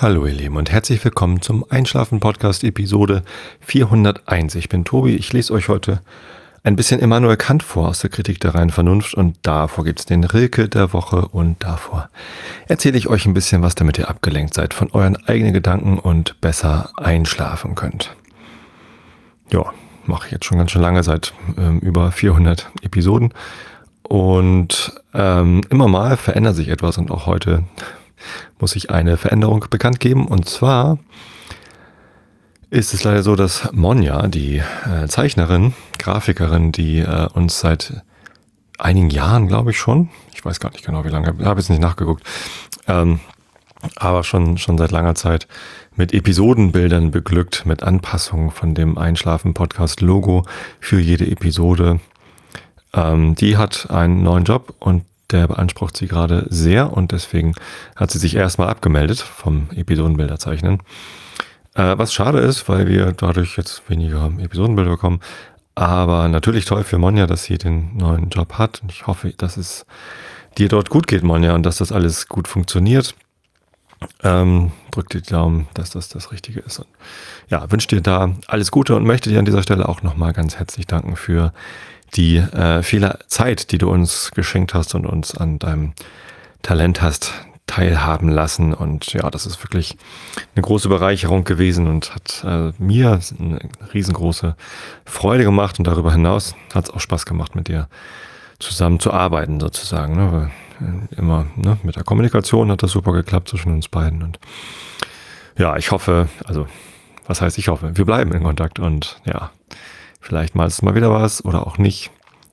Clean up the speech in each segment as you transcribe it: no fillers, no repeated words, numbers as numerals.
Hallo ihr Lieben und herzlich willkommen zum Einschlafen-Podcast Episode 401. Ich bin Tobi, ich lese euch heute ein bisschen Immanuel Kant vor aus der Kritik der reinen Vernunft und davor gibt es den Rilke der Woche und davor erzähle ich euch ein bisschen was, damit ihr abgelenkt seid von euren eigenen Gedanken und besser einschlafen könnt. Ja, mache ich jetzt schon ganz schön lange, seit über 400 Episoden und immer mal verändert sich etwas und auch heute muss ich eine Veränderung bekannt geben. Und zwar ist es leider so, dass Monja, die Zeichnerin, Grafikerin, die uns seit einigen Jahren, glaube ich schon, ich weiß gar nicht genau wie lange, habe jetzt nicht nachgeguckt, aber schon seit langer Zeit mit Episodenbildern beglückt, mit Anpassungen von dem Einschlafen-Podcast-Logo für jede Episode. Die hat einen neuen Job und der beansprucht sie gerade sehr und deswegen hat sie sich erstmal abgemeldet vom Episodenbilder zeichnen. Was schade ist, weil wir dadurch jetzt weniger Episodenbilder bekommen. Aber natürlich toll für Monja, dass sie den neuen Job hat. Und ich hoffe, dass es dir dort gut geht, Monja, und dass das alles gut funktioniert. Drück dir die Daumen, dass das Richtige ist. Und ja, wünsche dir da alles Gute und möchte dir an dieser Stelle auch nochmal ganz herzlich danken für die viele Zeit, die du uns geschenkt hast und uns an deinem Talent hast teilhaben lassen. Und ja, das ist wirklich eine große Bereicherung gewesen und hat mir eine riesengroße Freude gemacht. Und darüber hinaus hat es auch Spaß gemacht, mit dir zusammen zu arbeiten sozusagen. Ne? Weil, immer mit der Kommunikation hat das super geklappt zwischen uns beiden. Und ja, ich hoffe, also was heißt ich hoffe, wir bleiben in Kontakt und ja, vielleicht mal wieder was oder auch nicht.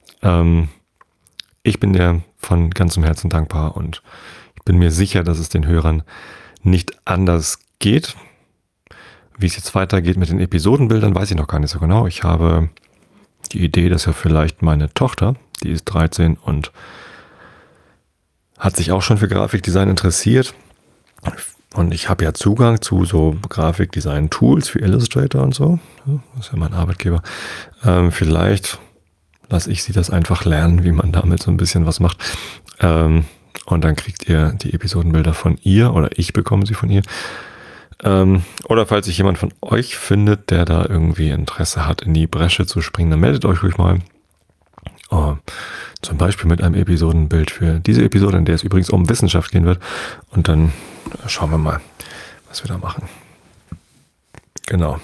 Ich bin dir von ganzem Herzen dankbar und ich bin mir sicher, dass es den Hörern nicht anders geht. Wie es jetzt weitergeht mit den Episodenbildern, weiß ich noch gar nicht so genau. Ich habe die Idee, dass ja vielleicht meine Tochter, die ist 13 und hat sich auch schon für Grafikdesign interessiert. Und ich habe ja Zugang zu so Grafikdesign-Tools für Illustrator und so. Das ist ja mein Arbeitgeber. Vielleicht lasse ich sie das einfach lernen, wie man damit so ein bisschen was macht. Und dann kriegt ihr die Episodenbilder von ihr oder ich bekomme sie von ihr. Oder falls sich jemand von euch findet, der da irgendwie Interesse hat, in die Bresche zu springen, dann meldet euch ruhig mal. Zum Beispiel mit einem Episodenbild für diese Episode, in der es übrigens um Wissenschaft gehen wird. Und dann schauen wir mal, was wir da machen. Genau.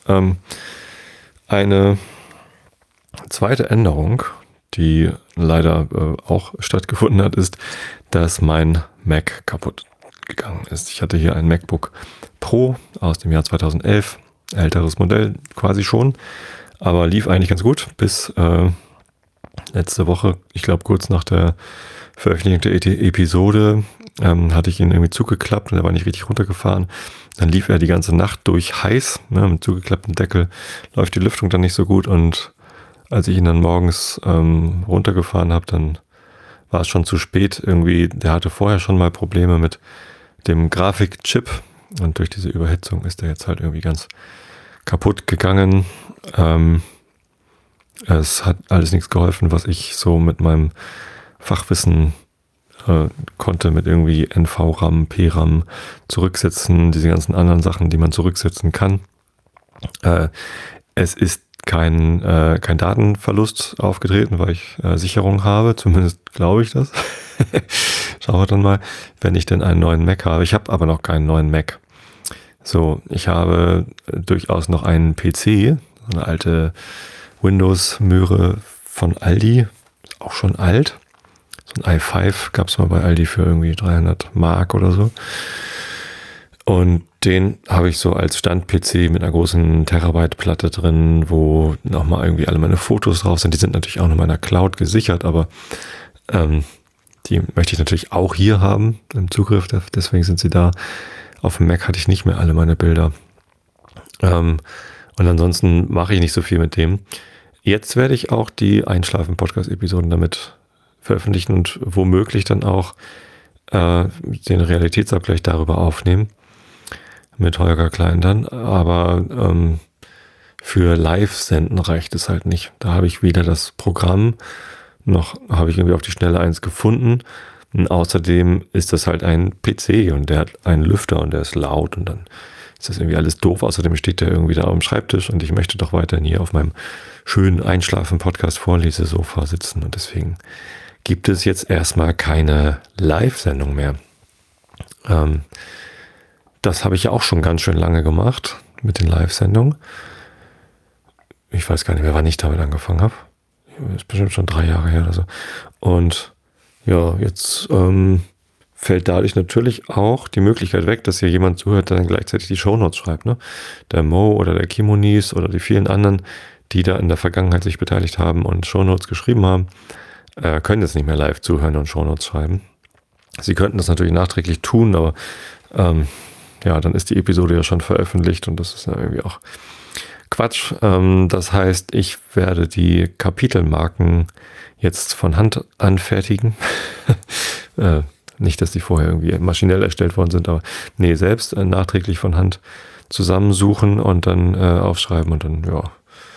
Eine zweite Änderung, die leider auch stattgefunden hat, ist, dass mein Mac kaputt gegangen ist. Ich hatte hier ein MacBook Pro aus dem Jahr 2011, älteres Modell quasi schon, aber lief eigentlich ganz gut bis letzte Woche, ich glaube kurz nach der Veröffentlichung der Episode, hatte ich ihn irgendwie zugeklappt und er war nicht richtig runtergefahren. Dann lief er die ganze Nacht durch heiß, mit zugeklapptem Deckel, läuft die Lüftung dann nicht so gut und als ich ihn dann morgens runtergefahren habe, dann war es schon zu spät. Irgendwie, der hatte vorher schon mal Probleme mit dem Grafikchip und durch diese Überhitzung ist er jetzt halt irgendwie ganz kaputt gegangen. Es hat alles nichts geholfen, was ich so mit meinem Fachwissen konnte, mit irgendwie NVRAM, PRAM zurücksetzen, diese ganzen anderen Sachen, die man zurücksetzen kann. Es ist kein Datenverlust aufgetreten, weil ich Sicherung habe, zumindest glaube ich das. Schauen wir dann mal, wenn ich denn einen neuen Mac habe. Ich habe aber noch keinen neuen Mac. So, ich habe durchaus noch einen PC, eine alte Windows-Möhre von Aldi, ist auch schon alt. So ein i5 gab es mal bei Aldi für irgendwie 300 Mark oder so. Und den habe ich so als Stand-PC mit einer großen Terabyte-Platte drin, wo nochmal irgendwie alle meine Fotos drauf sind. Die sind natürlich auch noch in meiner Cloud gesichert, aber die möchte ich natürlich auch hier haben im Zugriff. Deswegen sind sie da. Auf dem Mac hatte ich nicht mehr alle meine Bilder. Und ansonsten mache ich nicht so viel mit dem. Jetzt werde ich auch die Einschlafen-Podcast-Episoden damit veröffentlichen und womöglich dann auch den Realitätsabgleich darüber aufnehmen mit Holger Klein dann. Aber für Live-Senden reicht es halt nicht. Da habe ich weder das Programm, noch habe ich irgendwie auf die Schnelle eins gefunden. Und außerdem ist das halt ein PC und der hat einen Lüfter und der ist laut und dann ist das irgendwie alles doof. Außerdem steht der irgendwie da am Schreibtisch und ich möchte doch weiterhin hier auf meinem schönen Einschlafen-Podcast-Vorlesesofa sitzen und deswegen gibt es jetzt erstmal keine Live-Sendung mehr. Das habe ich ja auch schon ganz schön lange gemacht mit den Live-Sendungen. Ich weiß gar nicht mehr, wann ich damit angefangen habe. Das ist bestimmt schon 3 Jahre her oder so. Und ja, jetzt fällt dadurch natürlich auch die Möglichkeit weg, dass hier jemand zuhört, der dann gleichzeitig die Shownotes schreibt. Ne? Der Mo oder der Kimonis oder die vielen anderen, die da in der Vergangenheit sich beteiligt haben und Shownotes geschrieben haben, können jetzt nicht mehr live zuhören und Shownotes schreiben. Sie könnten das natürlich nachträglich tun, aber ja, dann ist die Episode ja schon veröffentlicht und das ist ja irgendwie auch Quatsch. Das heißt, ich werde die Kapitelmarken jetzt von Hand anfertigen. Nicht, dass die vorher irgendwie maschinell erstellt worden sind, aber nee, selbst nachträglich von Hand zusammensuchen und dann aufschreiben und dann, ja,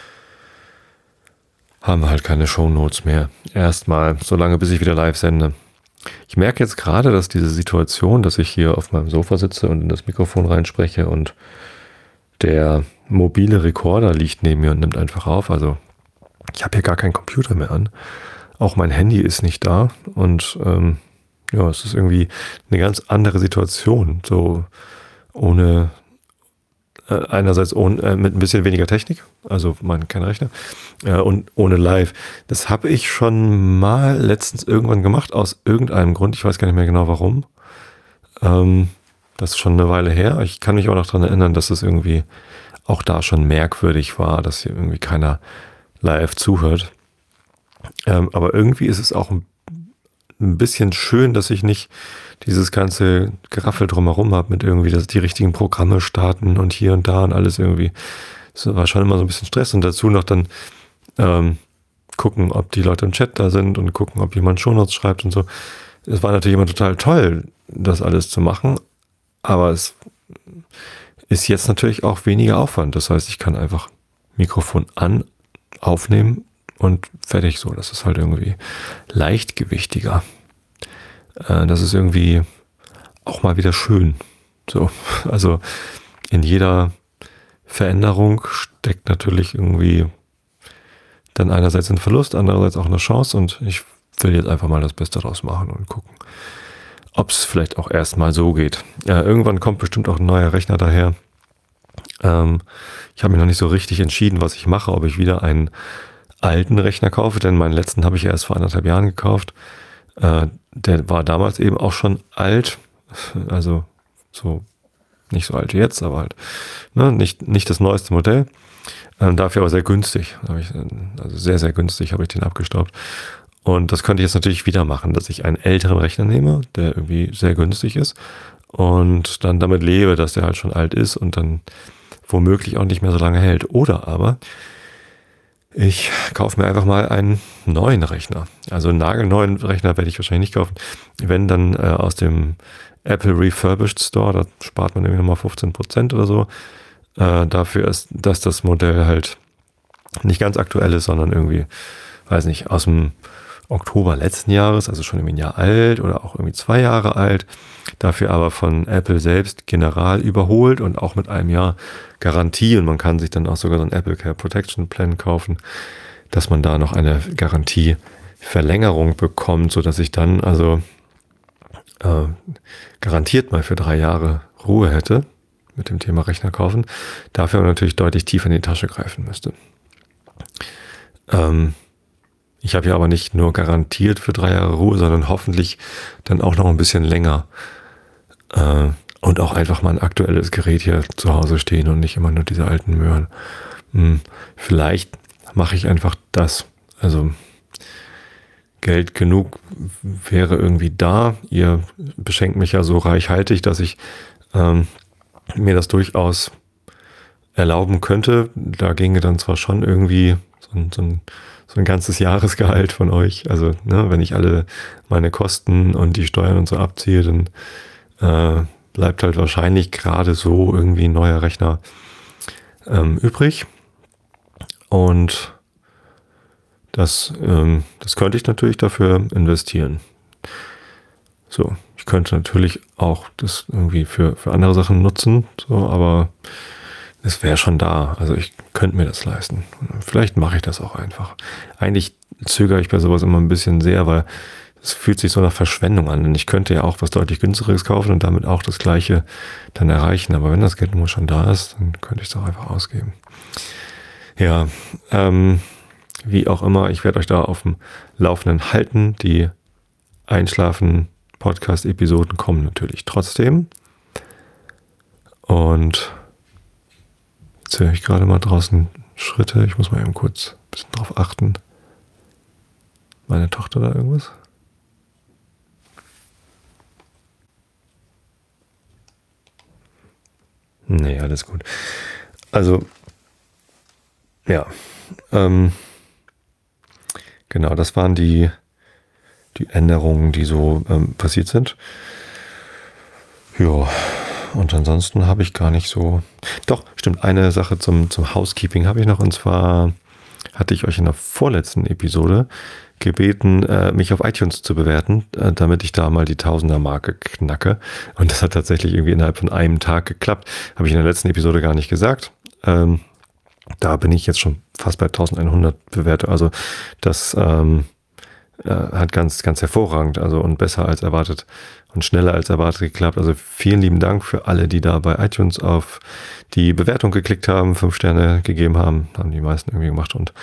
haben wir halt keine Shownotes mehr. Erstmal, solange bis ich wieder live sende. Ich merke jetzt gerade, dass diese Situation, dass ich hier auf meinem Sofa sitze und in das Mikrofon reinspreche und der mobile Rekorder liegt neben mir und nimmt einfach auf. Also ich habe hier gar keinen Computer mehr an. Auch mein Handy ist nicht da und ja, es ist irgendwie eine ganz andere Situation. So ohne einerseits mit ein bisschen weniger Technik, also kein Rechner, und ohne Live. Das habe ich schon mal letztens irgendwann gemacht, aus irgendeinem Grund. Ich weiß gar nicht mehr genau warum. Das ist schon eine Weile her. Ich kann mich auch noch daran erinnern, dass es irgendwie auch da schon merkwürdig war, dass hier irgendwie keiner live zuhört. Aber irgendwie ist es auch ein bisschen schön, dass ich nicht dieses ganze Geraffel drumherum habe mit irgendwie, dass die richtigen Programme starten und hier und da und alles irgendwie. Das war schon immer so ein bisschen Stress und dazu noch dann gucken, ob die Leute im Chat da sind und gucken, ob jemand Shownotes schreibt und so. Es war natürlich immer total toll, das alles zu machen, aber es ist jetzt natürlich auch weniger Aufwand. Das heißt, ich kann einfach Mikrofon an, aufnehmen und fertig so. Das ist halt irgendwie leichtgewichtiger. Das ist irgendwie auch mal wieder schön. So, also in jeder Veränderung steckt natürlich irgendwie dann einerseits ein Verlust, andererseits auch eine Chance und ich will jetzt einfach mal das Beste draus machen und gucken, ob es vielleicht auch erstmal so geht. Ja, irgendwann kommt bestimmt auch ein neuer Rechner daher. Ich habe mir noch nicht so richtig entschieden, was ich mache, ob ich wieder einen alten Rechner kaufe, denn meinen letzten habe ich erst vor 1,5 Jahren gekauft. Der war damals eben auch schon alt, also so nicht so alt wie jetzt, aber halt nicht das neueste Modell. Dafür aber sehr günstig. Also sehr, sehr günstig habe ich den abgestaubt. Und das könnte ich jetzt natürlich wieder machen, dass ich einen älteren Rechner nehme, der irgendwie sehr günstig ist und dann damit lebe, dass der halt schon alt ist und dann womöglich auch nicht mehr so lange hält. Oder aber ich kaufe mir einfach mal einen neuen Rechner. Also einen nagelneuen Rechner werde ich wahrscheinlich nicht kaufen. Wenn dann aus dem Apple Refurbished Store, da spart man irgendwie nochmal 15% oder so. Dafür ist, dass das Modell halt nicht ganz aktuell ist, sondern irgendwie, weiß nicht, aus dem Oktober letzten Jahres, also schon irgendwie ein Jahr alt oder auch irgendwie 2 Jahre alt. Dafür aber von Apple selbst general überholt und auch mit einem Jahr Garantie. Und man kann sich dann auch sogar so ein Apple Care Protection Plan kaufen, dass man da noch eine Garantieverlängerung bekommt, sodass ich dann also garantiert mal für 3 Jahre Ruhe hätte mit dem Thema Rechner kaufen. Dafür aber natürlich deutlich tiefer in die Tasche greifen müsste. Ich habe ja aber nicht nur garantiert für 3 Jahre Ruhe, sondern hoffentlich dann auch noch ein bisschen länger. Und auch einfach mal ein aktuelles Gerät hier zu Hause stehen und nicht immer nur diese alten Möhren. Vielleicht mache ich einfach das. Also Geld genug wäre irgendwie da. Ihr beschenkt mich ja so reichhaltig, dass ich mir das durchaus erlauben könnte. Da ginge dann zwar schon irgendwie so ein ganzes Jahresgehalt von euch. Also wenn ich alle meine Kosten und die Steuern und so abziehe, dann bleibt halt wahrscheinlich gerade so irgendwie ein neuer Rechner übrig. Und das könnte ich natürlich dafür investieren. So, ich könnte natürlich auch das irgendwie für andere Sachen nutzen, so, aber es wäre schon da. Also ich könnte mir das leisten. Vielleicht mache ich das auch einfach. Eigentlich zögere ich bei sowas immer ein bisschen sehr, weil es fühlt sich so nach Verschwendung an. Denn ich könnte ja auch was deutlich günstigeres kaufen und damit auch das Gleiche dann erreichen. Aber wenn das Geld nur schon da ist, dann könnte ich es auch einfach ausgeben. Ja, wie auch immer, ich werde euch da auf dem Laufenden halten. Die Einschlafen-Podcast-Episoden kommen natürlich trotzdem. Und jetzt höre ich gerade mal draußen Schritte. Ich muss mal eben kurz ein bisschen drauf achten. Meine Tochter da irgendwas? Nee, alles gut. Also, ja. Genau, das waren die Änderungen, die so passiert sind. Ja, und ansonsten habe ich gar nicht so... Doch, stimmt, eine Sache zum Housekeeping habe ich noch. Und zwar hatte ich euch in der vorletzten Episode gebeten, mich auf iTunes zu bewerten, damit ich da mal die Tausender-Marke knacke. Und das hat tatsächlich irgendwie innerhalb von einem Tag geklappt. Habe ich in der letzten Episode gar nicht gesagt. Da bin ich jetzt schon fast bei 1100 Bewertungen. Also das hat ganz, ganz hervorragend, also und besser als erwartet und schneller als erwartet geklappt. Also vielen lieben Dank für alle, die da bei iTunes auf die Bewertung geklickt haben, 5 Sterne gegeben haben die meisten irgendwie gemacht und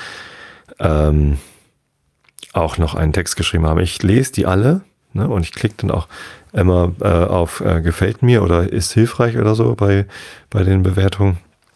auch noch einen Text geschrieben haben. Ich lese die alle, ne, und ich klicke dann auch immer auf gefällt mir oder ist hilfreich oder so bei den Bewertungen.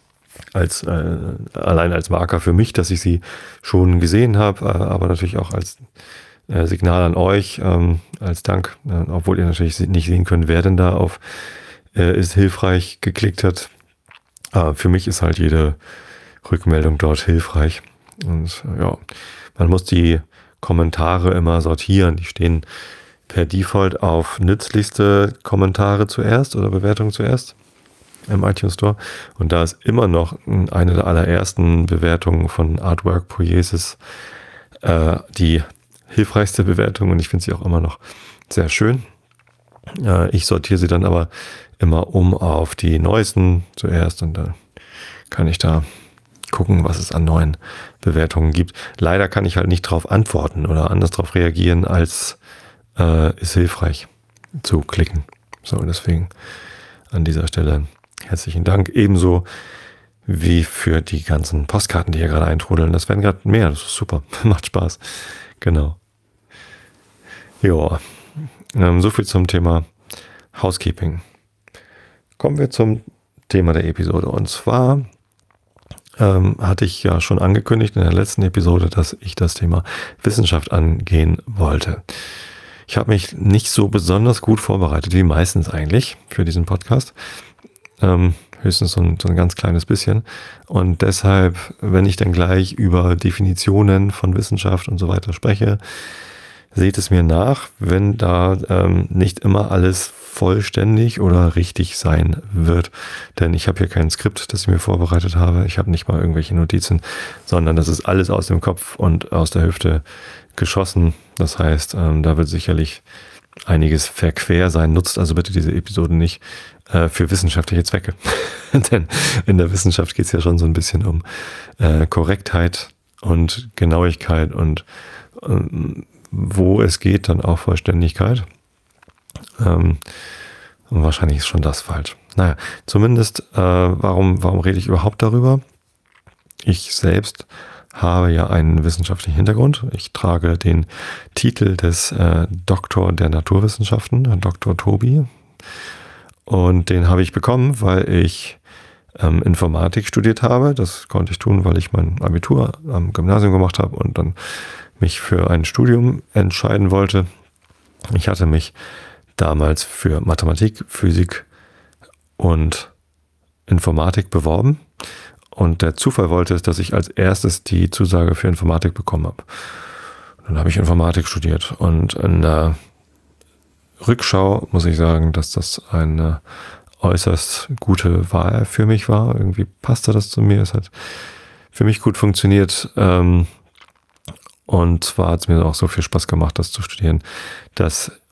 Allein als Marker für mich, dass ich sie schon gesehen habe, aber natürlich auch als Signal an euch, als Dank, obwohl ihr natürlich nicht sehen könnt, wer denn da auf ist hilfreich geklickt hat. Für mich ist halt jede Rückmeldung dort hilfreich. Und ja, man muss die Kommentare immer sortieren. Die stehen per Default auf nützlichste Kommentare zuerst oder Bewertungen zuerst im iTunes Store. Und da ist immer noch eine der allerersten Bewertungen von Artwork Poiesis die hilfreichste Bewertung und ich finde sie auch immer noch sehr schön. Ich sortiere sie dann aber immer auf die neuesten zuerst und dann kann ich da gucken, was es an neuen Bewertungen gibt. Leider kann ich halt nicht darauf antworten oder anders darauf reagieren, als ist hilfreich zu klicken. So, deswegen an dieser Stelle herzlichen Dank. Ebenso wie für die ganzen Postkarten, die hier gerade eintrudeln. Das werden gerade mehr. Das ist super. Macht Spaß. Genau. Ja. So viel zum Thema Housekeeping. Kommen wir zum Thema der Episode. Und zwar hatte ich ja schon angekündigt in der letzten Episode, dass ich das Thema Wissenschaft angehen wollte. Ich habe mich nicht so besonders gut vorbereitet, wie meistens eigentlich, für diesen Podcast. Höchstens so ein ganz kleines bisschen. Und deshalb, wenn ich dann gleich über Definitionen von Wissenschaft und so weiter spreche, seht es mir nach, wenn da nicht immer alles vollständig oder richtig sein wird. Denn ich habe hier kein Skript, das ich mir vorbereitet habe. Ich habe nicht mal irgendwelche Notizen, sondern das ist alles aus dem Kopf und aus der Hüfte geschossen. Das heißt, da wird sicherlich einiges verquer sein. Nutzt also bitte diese Episoden nicht für wissenschaftliche Zwecke. Denn in der Wissenschaft geht es ja schon so ein bisschen um Korrektheit und Genauigkeit und wo es geht, dann auch Vollständigkeit. Und wahrscheinlich ist schon das falsch. Naja, zumindest, warum rede ich überhaupt darüber? Ich selbst habe ja einen wissenschaftlichen Hintergrund. Ich trage den Titel des Doktor der Naturwissenschaften, Dr. Tobi. Und den habe ich bekommen, weil ich Informatik studiert habe. Das konnte ich tun, weil ich mein Abitur am Gymnasium gemacht habe und dann mich für ein Studium entscheiden wollte. Ich hatte mich damals für Mathematik, Physik und Informatik beworben. Und der Zufall wollte es, dass ich als erstes die Zusage für Informatik bekommen habe. Dann habe ich Informatik studiert. Und in der Rückschau muss ich sagen, dass das eine äußerst gute Wahl für mich war. Irgendwie passte das zu mir. Es hat für mich gut funktioniert. Und zwar hat es mir auch so viel Spaß gemacht, das zu studieren, dass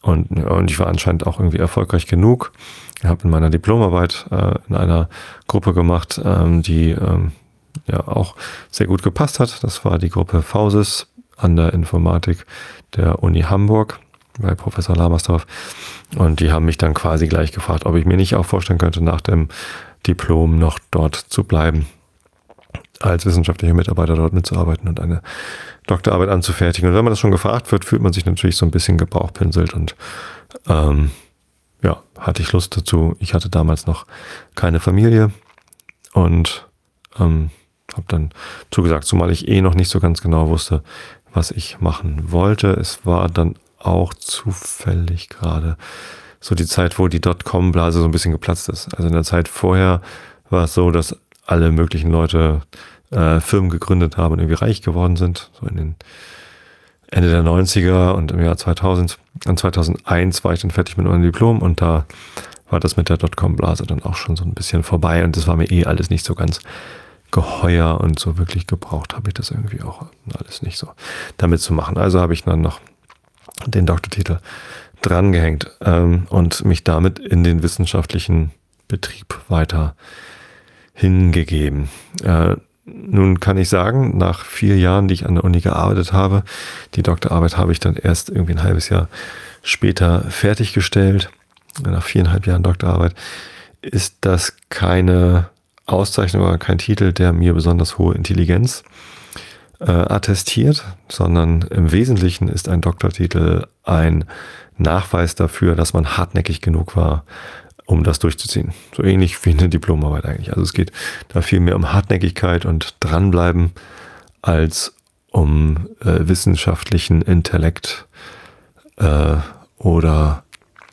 Und ich war anscheinend auch irgendwie erfolgreich genug. Ich habe in meiner Diplomarbeit in einer Gruppe gemacht, die ja auch sehr gut gepasst hat. Das war die Gruppe Fausis an der Informatik der Uni Hamburg bei Professor Lamersdorf. Und die haben mich dann quasi gleich gefragt, ob ich mir nicht auch vorstellen könnte, nach dem Diplom noch dort zu bleiben, als wissenschaftlicher Mitarbeiter dort mitzuarbeiten und eine Doktorarbeit anzufertigen. Und wenn man das schon gefragt wird, fühlt man sich natürlich so ein bisschen gebauchpinselt und ja, hatte ich Lust dazu. Ich hatte damals noch keine Familie und habe dann zugesagt, zumal ich noch nicht so ganz genau wusste, was ich machen wollte. Es war dann auch zufällig gerade so die Zeit, wo die Dotcom-Blase so ein bisschen geplatzt ist. Also in der Zeit vorher war es so, dass alle möglichen Leute Firmen gegründet haben und irgendwie reich geworden sind. So in den Ende der 90er und im Jahr 2000. Und 2001 war ich dann fertig mit meinem Diplom und da war das mit der Dotcom-Blase dann auch schon so ein bisschen vorbei und das war mir alles nicht so ganz geheuer und so wirklich gebraucht habe ich das irgendwie auch alles nicht so damit zu machen. Also habe ich dann noch den Doktortitel drangehängt und mich damit in den wissenschaftlichen Betrieb weiter hingegeben. Nun kann ich sagen, nach 4 Jahren, die ich an der Uni gearbeitet habe, die Doktorarbeit habe ich dann erst irgendwie ein halbes Jahr später fertiggestellt, nach 4,5 Jahren Doktorarbeit, ist das keine Auszeichnung oder kein Titel, der mir besonders hohe Intelligenz attestiert, sondern im Wesentlichen ist ein Doktortitel ein Nachweis dafür, dass man hartnäckig genug war, um das durchzuziehen. So ähnlich wie eine Diplomarbeit eigentlich. Also es geht da viel mehr um Hartnäckigkeit und dranbleiben als um wissenschaftlichen Intellekt oder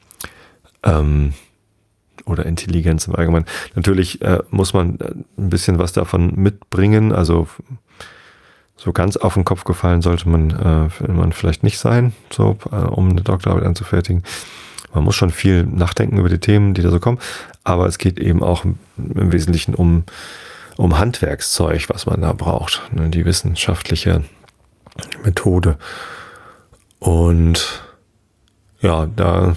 Intelligenz im Allgemeinen. Natürlich muss man ein bisschen was davon mitbringen. Also so ganz auf den Kopf gefallen sollte man vielleicht nicht sein, so um eine Doktorarbeit anzufertigen. Man muss schon viel nachdenken über die Themen, die da so kommen, aber es geht eben auch im Wesentlichen um Handwerkszeug, was man da braucht, ne, die wissenschaftliche Methode. Und ja, da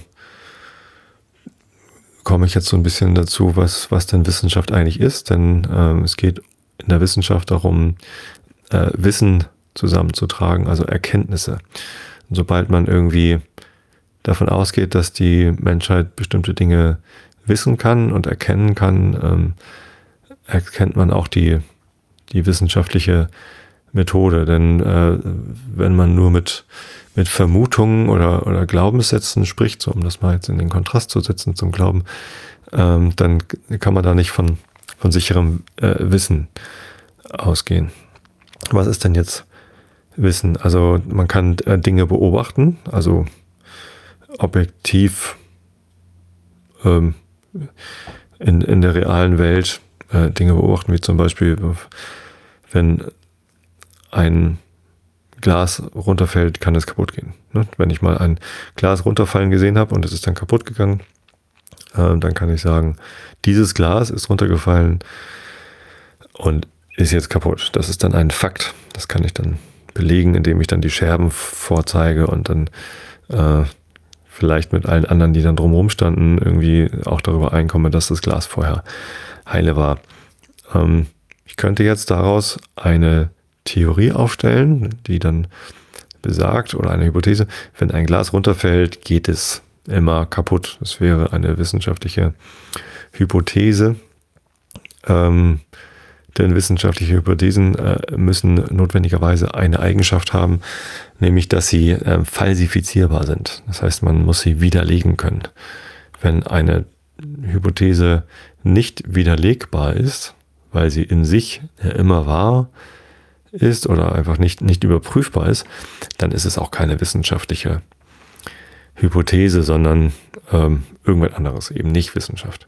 komme ich jetzt so ein bisschen dazu, was denn Wissenschaft eigentlich ist, denn es geht in der Wissenschaft darum, Wissen zusammenzutragen, also Erkenntnisse. Und sobald man irgendwie davon ausgeht, dass die Menschheit bestimmte Dinge wissen kann und erkennen kann, erkennt man auch die wissenschaftliche Methode. Denn wenn man nur mit Vermutungen oder Glaubenssätzen spricht, so um das mal jetzt in den Kontrast zu setzen zum Glauben, dann kann man da nicht von sicherem Wissen ausgehen. Was ist denn jetzt Wissen? Also man kann Dinge beobachten, also objektiv in der realen Welt Dinge beobachten, wie zum Beispiel, wenn ein Glas runterfällt, kann es kaputt gehen. Ne? Wenn ich mal ein Glas runterfallen gesehen habe und es ist dann kaputt gegangen, dann kann ich sagen, dieses Glas ist runtergefallen und ist jetzt kaputt. Das ist dann ein Fakt. Das kann ich dann belegen, indem ich dann die Scherben vorzeige und dann vielleicht mit allen anderen, die dann drumherum standen, irgendwie auch darüber einkomme, dass das Glas vorher heile war. Ich könnte jetzt daraus eine Theorie aufstellen, die dann besagt, oder eine Hypothese, wenn ein Glas runterfällt, geht es immer kaputt. Das wäre eine wissenschaftliche Hypothese. Denn wissenschaftliche Hypothesen müssen notwendigerweise eine Eigenschaft haben, nämlich dass sie falsifizierbar sind. Das heißt, man muss sie widerlegen können. Wenn eine Hypothese nicht widerlegbar ist, weil sie in sich immer wahr ist oder einfach nicht überprüfbar ist, dann ist es auch keine wissenschaftliche Hypothese, sondern irgendwas anderes, eben nicht Wissenschaft.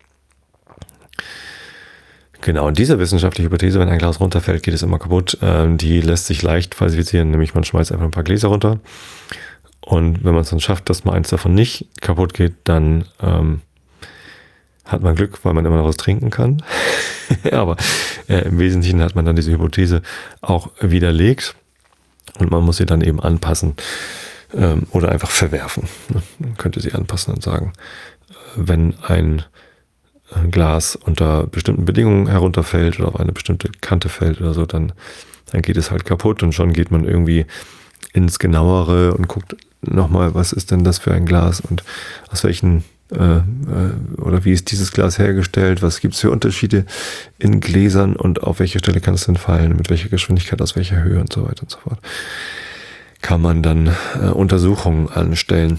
Genau, und diese wissenschaftliche Hypothese, wenn ein Glas runterfällt, geht es immer kaputt, die lässt sich leicht falsifizieren, nämlich man schmeißt einfach ein paar Gläser runter und wenn man es dann schafft, dass mal eins davon nicht kaputt geht, dann hat man Glück, weil man immer noch was trinken kann. Aber im Wesentlichen hat man dann diese Hypothese auch widerlegt und man muss sie dann eben anpassen oder einfach verwerfen. Man könnte sie anpassen und sagen, wenn ein Glas unter bestimmten Bedingungen herunterfällt oder auf eine bestimmte Kante fällt oder so, dann geht es halt kaputt und schon geht man irgendwie ins Genauere und guckt nochmal, was ist denn das für ein Glas und aus welchen oder wie ist dieses Glas hergestellt, was gibt es für Unterschiede in Gläsern und auf welche Stelle kann es denn fallen, mit welcher Geschwindigkeit, aus welcher Höhe und so weiter und so fort. Kann man dann Untersuchungen anstellen.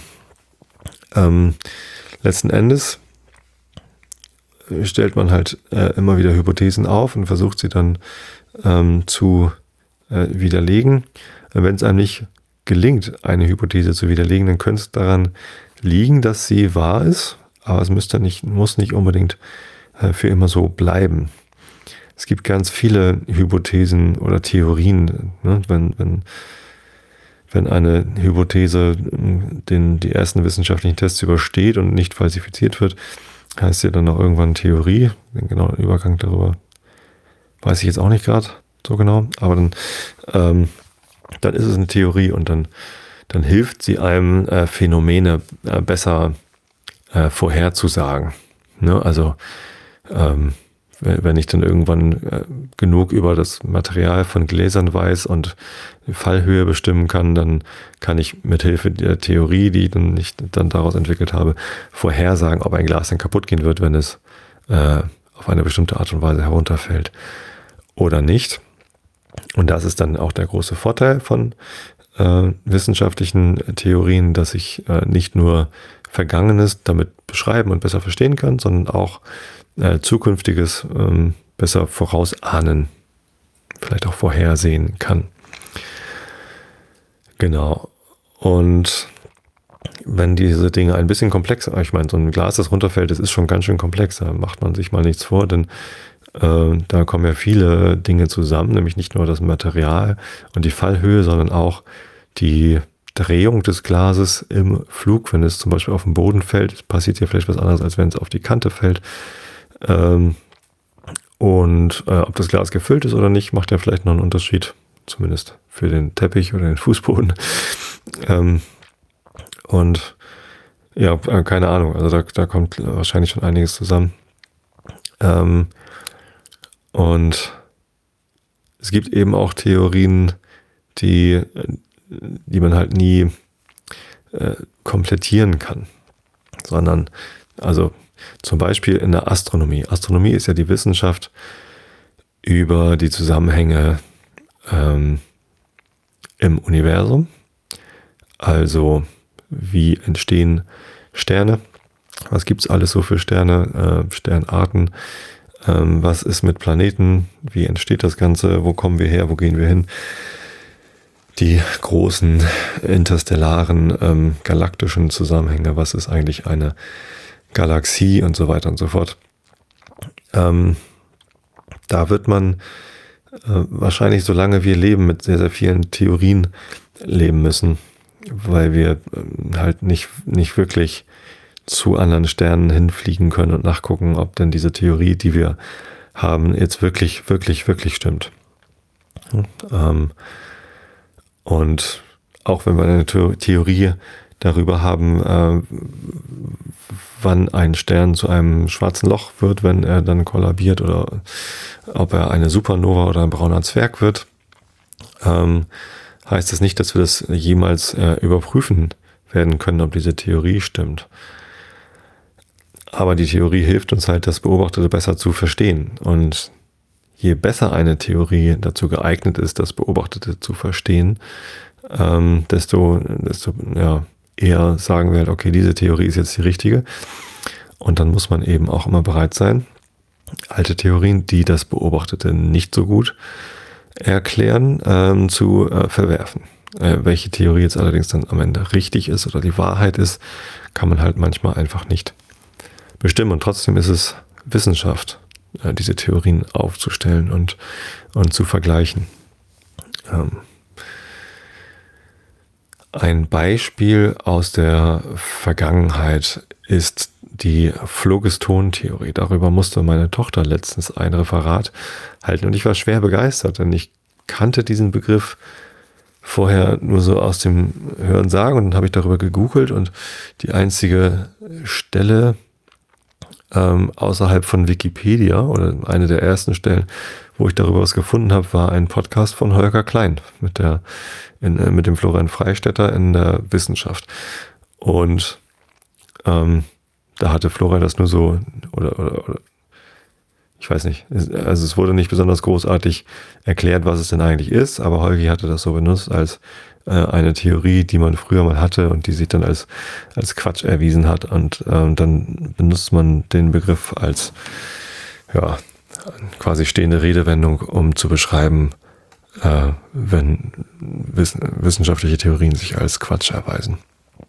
Letzten Endes stellt man halt immer wieder Hypothesen auf und versucht sie dann zu widerlegen. Wenn es einem nicht gelingt, eine Hypothese zu widerlegen, dann könnte es daran liegen, dass sie wahr ist, aber es muss nicht unbedingt für immer so bleiben. Es gibt ganz viele Hypothesen oder Theorien, ne? Wenn eine Hypothese die ersten wissenschaftlichen Tests übersteht und nicht falsifiziert wird, heißt sie dann noch irgendwann Theorie. Den genauen Übergang darüber weiß ich jetzt auch nicht gerade so genau, aber dann ist es eine Theorie und dann hilft sie einem, Phänomene besser vorherzusagen. Ne? Also wenn ich dann irgendwann genug über das Material von Gläsern weiß und die Fallhöhe bestimmen kann, dann kann ich mit Hilfe der Theorie, die ich dann daraus entwickelt habe, vorhersagen, ob ein Glas dann kaputt gehen wird, wenn es auf eine bestimmte Art und Weise herunterfällt oder nicht. Und das ist dann auch der große Vorteil von wissenschaftlichen Theorien, dass ich nicht nur Vergangenes damit beschreiben und besser verstehen kann, sondern auch Zukünftiges besser vorausahnen, vielleicht auch vorhersehen kann. Genau. Und wenn diese Dinge ein bisschen komplexer, ich meine, so ein Glas, das runterfällt, das ist schon ganz schön komplex, da macht man sich mal nichts vor, denn da kommen ja viele Dinge zusammen, nämlich nicht nur das Material und die Fallhöhe, sondern auch die Drehung des Glases im Flug. Wenn es zum Beispiel auf den Boden fällt, passiert hier vielleicht was anderes, als wenn es auf die Kante fällt. Ob das Glas gefüllt ist oder nicht, macht ja vielleicht noch einen Unterschied, zumindest für den Teppich oder den Fußboden. Keine Ahnung, also da kommt wahrscheinlich schon einiges zusammen. Und es gibt eben auch Theorien, die man halt nie komplettieren kann, sondern also zum Beispiel in der Astronomie. Astronomie ist ja die Wissenschaft über die Zusammenhänge im Universum. Also wie entstehen Sterne? Was gibt es alles so für Sterne, Sternarten? Was ist mit Planeten? Wie entsteht das Ganze? Wo kommen wir her? Wo gehen wir hin? Die großen interstellaren, galaktischen Zusammenhänge. Was ist eigentlich eine Galaxie und so weiter und so fort? Da wird man wahrscheinlich, solange wir leben, mit sehr, sehr vielen Theorien leben müssen, weil wir halt nicht wirklich zu anderen Sternen hinfliegen können und nachgucken, ob denn diese Theorie, die wir haben, jetzt wirklich stimmt. Und auch wenn wir eine Theorie darüber haben, wann ein Stern zu einem schwarzen Loch wird, wenn er dann kollabiert, oder ob er eine Supernova oder ein brauner Zwerg wird, heißt das nicht, dass wir das jemals überprüfen werden können, ob diese Theorie stimmt. Aber die Theorie hilft uns halt, das Beobachtete besser zu verstehen. Und je besser eine Theorie dazu geeignet ist, das Beobachtete zu verstehen, desto eher sagen wir halt, okay, diese Theorie ist jetzt die richtige. Und dann muss man eben auch immer bereit sein, alte Theorien, die das Beobachtete nicht so gut erklären, zu verwerfen. Welche Theorie jetzt allerdings dann am Ende richtig ist oder die Wahrheit ist, kann man halt manchmal einfach nicht bestimmen. Und trotzdem ist es Wissenschaft, diese Theorien aufzustellen und zu vergleichen. Ein Beispiel aus der Vergangenheit ist die Phlogiston-Theorie. Darüber musste meine Tochter letztens ein Referat halten und ich war schwer begeistert, denn ich kannte diesen Begriff vorher nur so aus dem Hören sagen, und dann habe ich darüber gegoogelt, und die einzige Stelle außerhalb von Wikipedia oder eine der ersten Stellen, wo ich darüber was gefunden habe, war ein Podcast von Holger Klein mit dem Florian Freistetter in der Wissenschaft. Und da hatte Florian das nur so, oder ich weiß nicht, also es wurde nicht besonders großartig erklärt, was es denn eigentlich ist, aber Holgi hatte das so benutzt als eine Theorie, die man früher mal hatte und die sich dann als Quatsch erwiesen hat, und dann benutzt man den Begriff als quasi stehende Redewendung, um zu beschreiben, wenn wissenschaftliche Theorien sich als Quatsch erweisen.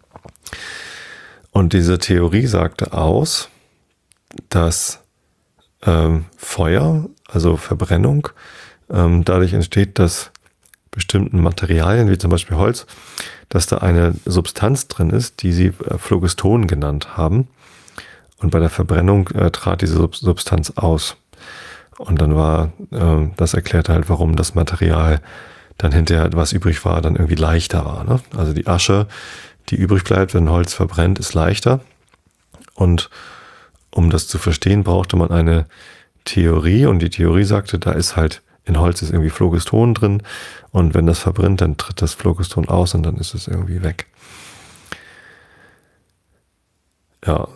Und diese Theorie sagte aus, dass Feuer, also Verbrennung, dadurch entsteht, dass bestimmten Materialien, wie zum Beispiel Holz, dass da eine Substanz drin ist, die sie Phlogiston genannt haben. Und bei der Verbrennung trat diese Substanz aus. Und dann war, das erklärte halt, warum das Material dann hinterher, was übrig war, dann irgendwie leichter war. Ne? Also die Asche, die übrig bleibt, wenn Holz verbrennt, ist leichter. Und um das zu verstehen, brauchte man eine Theorie, und die Theorie sagte, da ist halt, in Holz ist irgendwie Phlogiston drin, und wenn das verbrennt, dann tritt das Phlogiston aus und dann ist es irgendwie weg. Ja,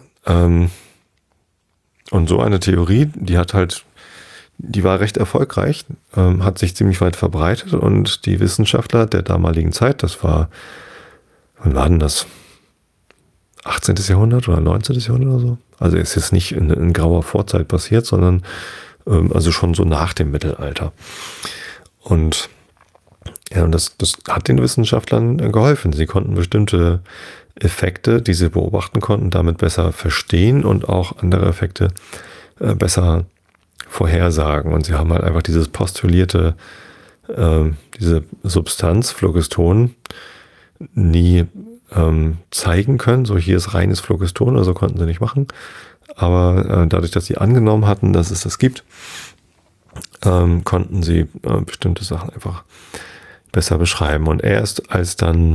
und so eine Theorie, die war recht erfolgreich, hat sich ziemlich weit verbreitet, und die Wissenschaftler der damaligen Zeit, wann war denn das? 18. Jahrhundert oder 19. Jahrhundert oder so? Also ist jetzt nicht in grauer Vorzeit passiert, sondern also schon so nach dem Mittelalter. Und ja, und das hat den Wissenschaftlern geholfen. Sie konnten bestimmte Effekte, die sie beobachten konnten, damit besser verstehen und auch andere Effekte besser vorhersagen. Und sie haben halt einfach dieses postulierte, diese Substanz, Phlogiston, nie zeigen können. So, hier ist reines Phlogiston, oder so, konnten sie nicht machen. Aber dadurch, dass sie angenommen hatten, dass es das gibt, konnten sie bestimmte Sachen einfach besser beschreiben. Und erst als dann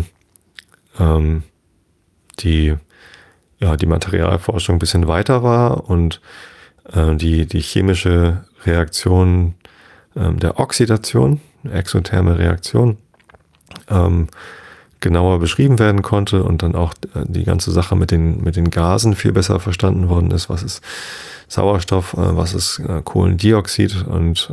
die Materialforschung ein bisschen weiter war und die chemische Reaktion der Oxidation, exotherme Reaktion, genauer beschrieben werden konnte, und dann auch die ganze Sache mit den Gasen viel besser verstanden worden ist. Was ist Sauerstoff, was ist Kohlendioxid, und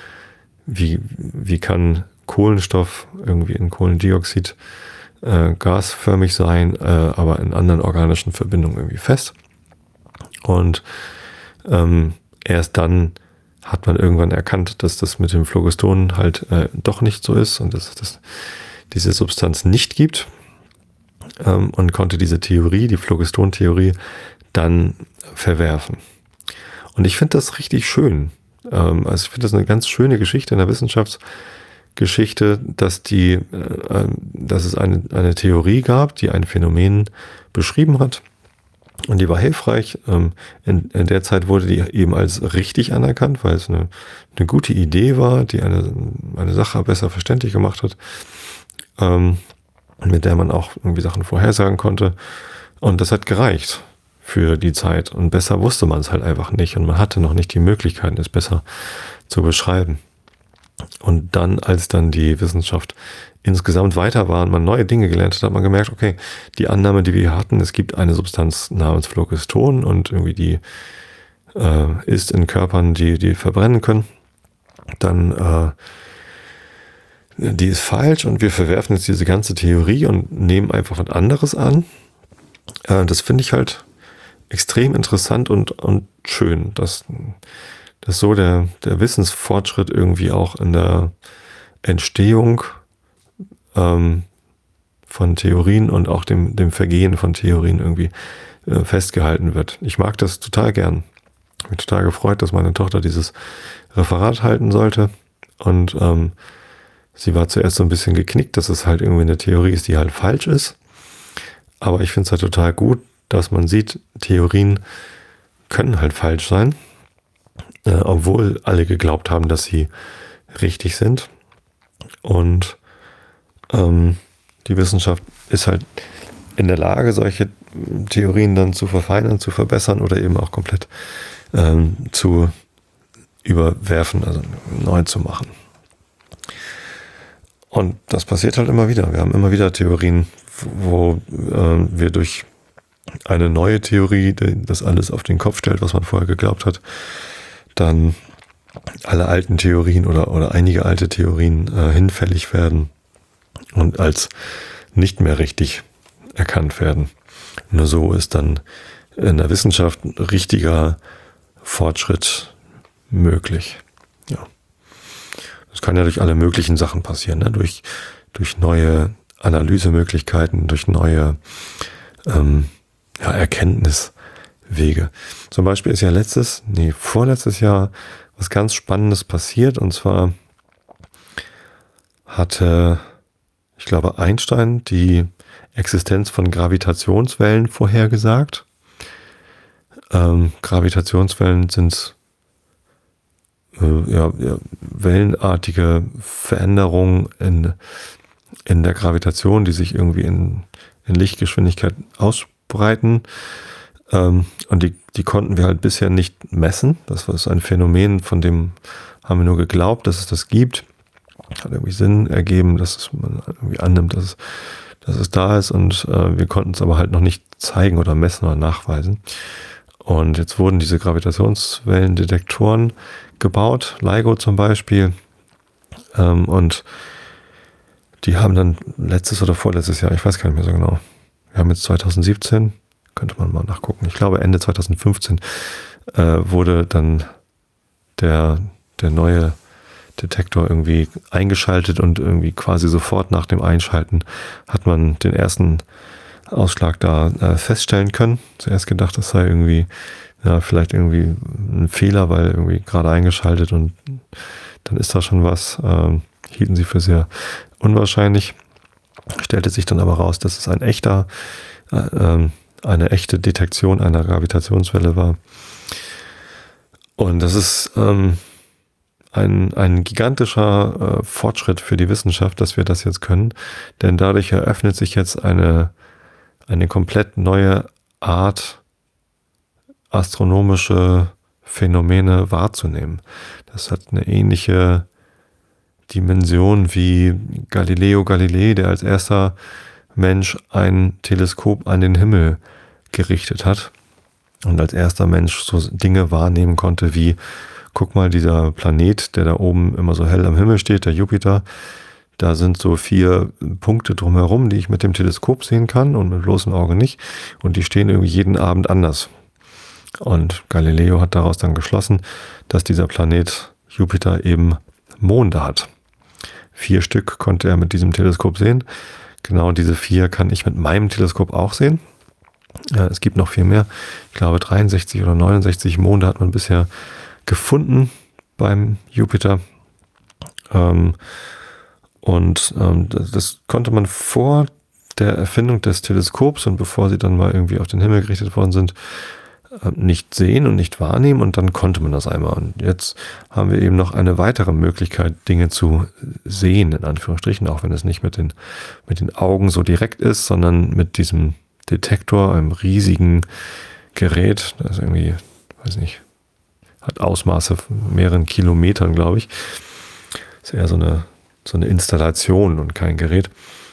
wie kann Kohlenstoff irgendwie in Kohlendioxid gasförmig sein, aber in anderen organischen Verbindungen irgendwie fest. Und erst dann hat man irgendwann erkannt, dass das mit dem Phlogiston halt doch nicht so ist, und dass es diese Substanz nicht gibt, und konnte diese Theorie, die Phlogiston-Theorie, dann verwerfen. Und ich finde das richtig schön. Also ich finde das eine ganz schöne Geschichte in der Wissenschaftsgeschichte, dass es eine Theorie gab, die ein Phänomen beschrieben hat, und die war hilfreich. In der Zeit wurde die eben als richtig anerkannt, weil es eine gute Idee war, die eine Sache besser verständlich gemacht hat, mit der man auch irgendwie Sachen vorhersagen konnte. Und das hat gereicht für die Zeit. Und besser wusste man es halt einfach nicht. Und man hatte noch nicht die Möglichkeiten, es besser zu beschreiben. Und dann, als dann die Wissenschaft insgesamt weiter war und man neue Dinge gelernt hat, hat man gemerkt, okay, die Annahme, die wir hatten, es gibt eine Substanz namens Phlogiston, und irgendwie die ist in Körpern, die verbrennen können, dann die ist falsch, und wir verwerfen jetzt diese ganze Theorie und nehmen einfach was anderes an. Das finde ich halt extrem interessant und schön, dass so der Wissensfortschritt irgendwie auch in der Entstehung von Theorien und auch dem Vergehen von Theorien irgendwie festgehalten wird. Ich mag das total gern. Ich bin total gefreut, dass meine Tochter dieses Referat halten sollte, und sie war zuerst so ein bisschen geknickt, dass es halt irgendwie eine Theorie ist, die halt falsch ist. Aber ich finde es halt total gut, dass man sieht, Theorien können halt falsch sein, obwohl alle geglaubt haben, dass sie richtig sind. Und Die Wissenschaft ist halt in der Lage, solche Theorien dann zu verfeinern, zu verbessern oder eben auch komplett zu überwerfen, also neu zu machen. Und das passiert halt immer wieder. Wir haben immer wieder Theorien, wo wir durch eine neue Theorie, die das alles auf den Kopf stellt, was man vorher geglaubt hat, dann alle alten Theorien oder einige alte Theorien hinfällig werden und als nicht mehr richtig erkannt werden. Nur so ist dann in der Wissenschaft ein richtiger Fortschritt möglich. Ja. Das kann ja durch alle möglichen Sachen passieren, ne? Durch neue Analysemöglichkeiten, durch neue Erkenntniswege. Zum Beispiel ist ja vorletztes Jahr was ganz Spannendes passiert, und zwar hatte, ich glaube, Einstein die Existenz von Gravitationswellen vorhergesagt. Gravitationswellen sind wellenartige Veränderungen in der Gravitation, die sich irgendwie in Lichtgeschwindigkeit ausbreiten. Und die konnten wir halt bisher nicht messen. Das war ein Phänomen, von dem haben wir nur geglaubt, dass es das gibt. Hat irgendwie Sinn ergeben, dass man irgendwie annimmt, dass es da ist, und wir konnten es aber halt noch nicht zeigen oder messen oder nachweisen. Und jetzt wurden diese Gravitationswellendetektoren gebaut, LIGO zum Beispiel, und die haben dann letztes oder vorletztes Jahr, ich weiß gar nicht mehr so genau, wir haben jetzt 2017, könnte man mal nachgucken, ich glaube Ende 2015 wurde dann der neue Detektor irgendwie eingeschaltet, und irgendwie quasi sofort nach dem Einschalten hat man den ersten Ausschlag da feststellen können. Zuerst gedacht, das sei irgendwie vielleicht irgendwie ein Fehler, weil irgendwie gerade eingeschaltet, und dann ist da schon was. Hielten sie für sehr unwahrscheinlich. Stellte sich dann aber raus, dass es eine echte Detektion einer Gravitationswelle war. Und das ist ein gigantischer Fortschritt für die Wissenschaft, dass wir das jetzt können, denn dadurch eröffnet sich jetzt eine komplett neue Art, astronomische Phänomene wahrzunehmen. Das hat eine ähnliche Dimension wie Galileo Galilei, der als erster Mensch ein Teleskop an den Himmel gerichtet hat und als erster Mensch so Dinge wahrnehmen konnte wie: Guck mal, dieser Planet, der da oben immer so hell am Himmel steht, der Jupiter, da sind so 4 Punkte drumherum, die ich mit dem Teleskop sehen kann und mit bloßem Auge nicht. Und die stehen irgendwie jeden Abend anders. Und Galileo hat daraus dann geschlossen, dass dieser Planet Jupiter eben Monde hat. 4 Stück konnte er mit diesem Teleskop sehen. Genau diese 4 kann ich mit meinem Teleskop auch sehen. Es gibt noch viel mehr. Ich glaube 63 oder 69 Monde hat man bisher gefunden beim Jupiter. Das konnte man vor der Erfindung des Teleskops und bevor sie dann mal irgendwie auf den Himmel gerichtet worden sind, nicht sehen und nicht wahrnehmen, und dann konnte man das einmal. Und jetzt haben wir eben noch eine weitere Möglichkeit, Dinge zu sehen, in Anführungsstrichen, auch wenn es nicht mit den Augen so direkt ist, sondern mit diesem Detektor, einem riesigen Gerät, das irgendwie, weiß nicht, hat Ausmaße von mehreren Kilometern, glaube ich. Ist eher so eine Installation und kein Gerät.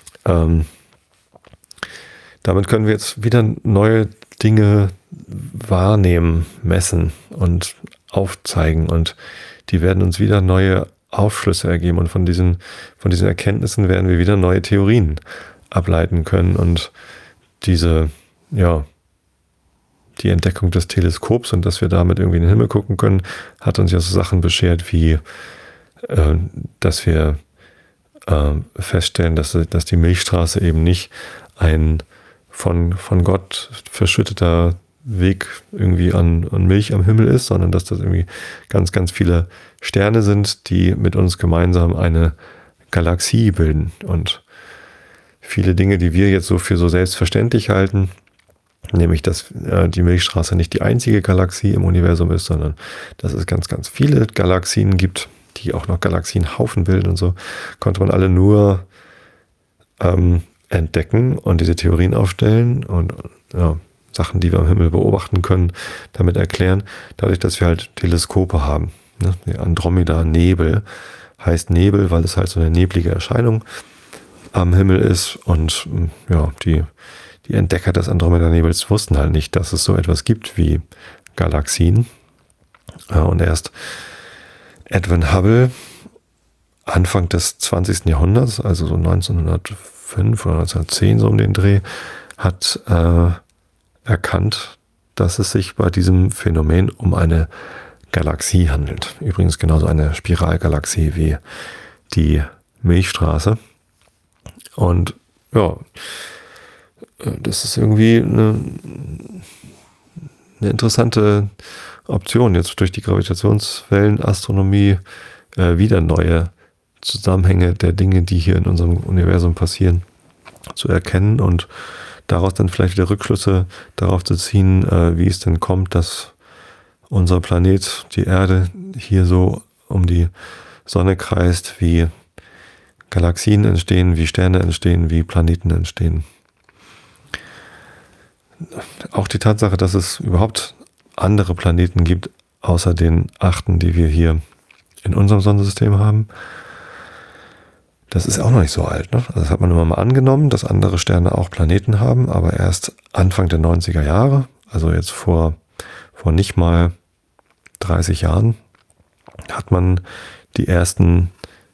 Damit können wir jetzt wieder neue Dinge wahrnehmen, messen und aufzeigen, und die werden uns wieder neue Aufschlüsse ergeben, und von diesen Erkenntnissen werden wir wieder neue Theorien ableiten können, und die Entdeckung des Teleskops und dass wir damit irgendwie in den Himmel gucken können, hat uns ja so Sachen beschert wie, dass wir feststellen, dass die Milchstraße eben nicht ein von Gott verschütteter Weg irgendwie an Milch am Himmel ist, sondern dass das irgendwie ganz, ganz viele Sterne sind, die mit uns gemeinsam eine Galaxie bilden. Und viele Dinge, die wir jetzt so für so selbstverständlich halten, nämlich dass die Milchstraße nicht die einzige Galaxie im Universum ist, sondern dass es ganz, ganz viele Galaxien gibt, die auch noch Galaxienhaufen bilden und so, konnte man alle nur entdecken und diese Theorien aufstellen und Sachen, die wir am Himmel beobachten können, damit erklären, dadurch, dass wir halt Teleskope haben. Ne? Der Andromeda-Nebel heißt Nebel, weil es halt so eine neblige Erscheinung am Himmel ist und die Entdecker des Andromeda-Nebels wussten halt nicht, dass es so etwas gibt wie Galaxien. Und erst Edwin Hubble Anfang des 20. Jahrhunderts, also so 1905 oder 1910 so um den Dreh, hat erkannt, dass es sich bei diesem Phänomen um eine Galaxie handelt. Übrigens genauso eine Spiralgalaxie wie die Milchstraße. Und das ist irgendwie eine interessante Option, jetzt durch die Gravitationswellenastronomie wieder neue Zusammenhänge der Dinge, die hier in unserem Universum passieren, zu erkennen und daraus dann vielleicht wieder Rückschlüsse darauf zu ziehen, wie es denn kommt, dass unser Planet, die Erde, hier so um die Sonne kreist, wie Galaxien entstehen, wie Sterne entstehen, wie Planeten entstehen. Auch die Tatsache, dass es überhaupt andere Planeten gibt, außer den 8, die wir hier in unserem Sonnensystem haben, das ist auch noch nicht so alt. Ne? Also das hat man immer mal angenommen, dass andere Sterne auch Planeten haben, aber erst Anfang der 90er Jahre, also jetzt vor nicht mal 30 Jahren, hat man die ersten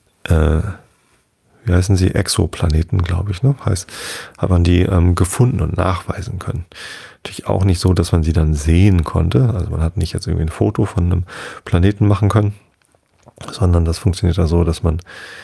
wie heißen sie, Exoplaneten, glaube ich, ne? Heißt, hat man die gefunden und nachweisen können. Natürlich auch nicht so, dass man sie dann sehen konnte. Also man hat nicht jetzt irgendwie ein Foto von einem Planeten machen können, sondern das funktioniert da so, dass man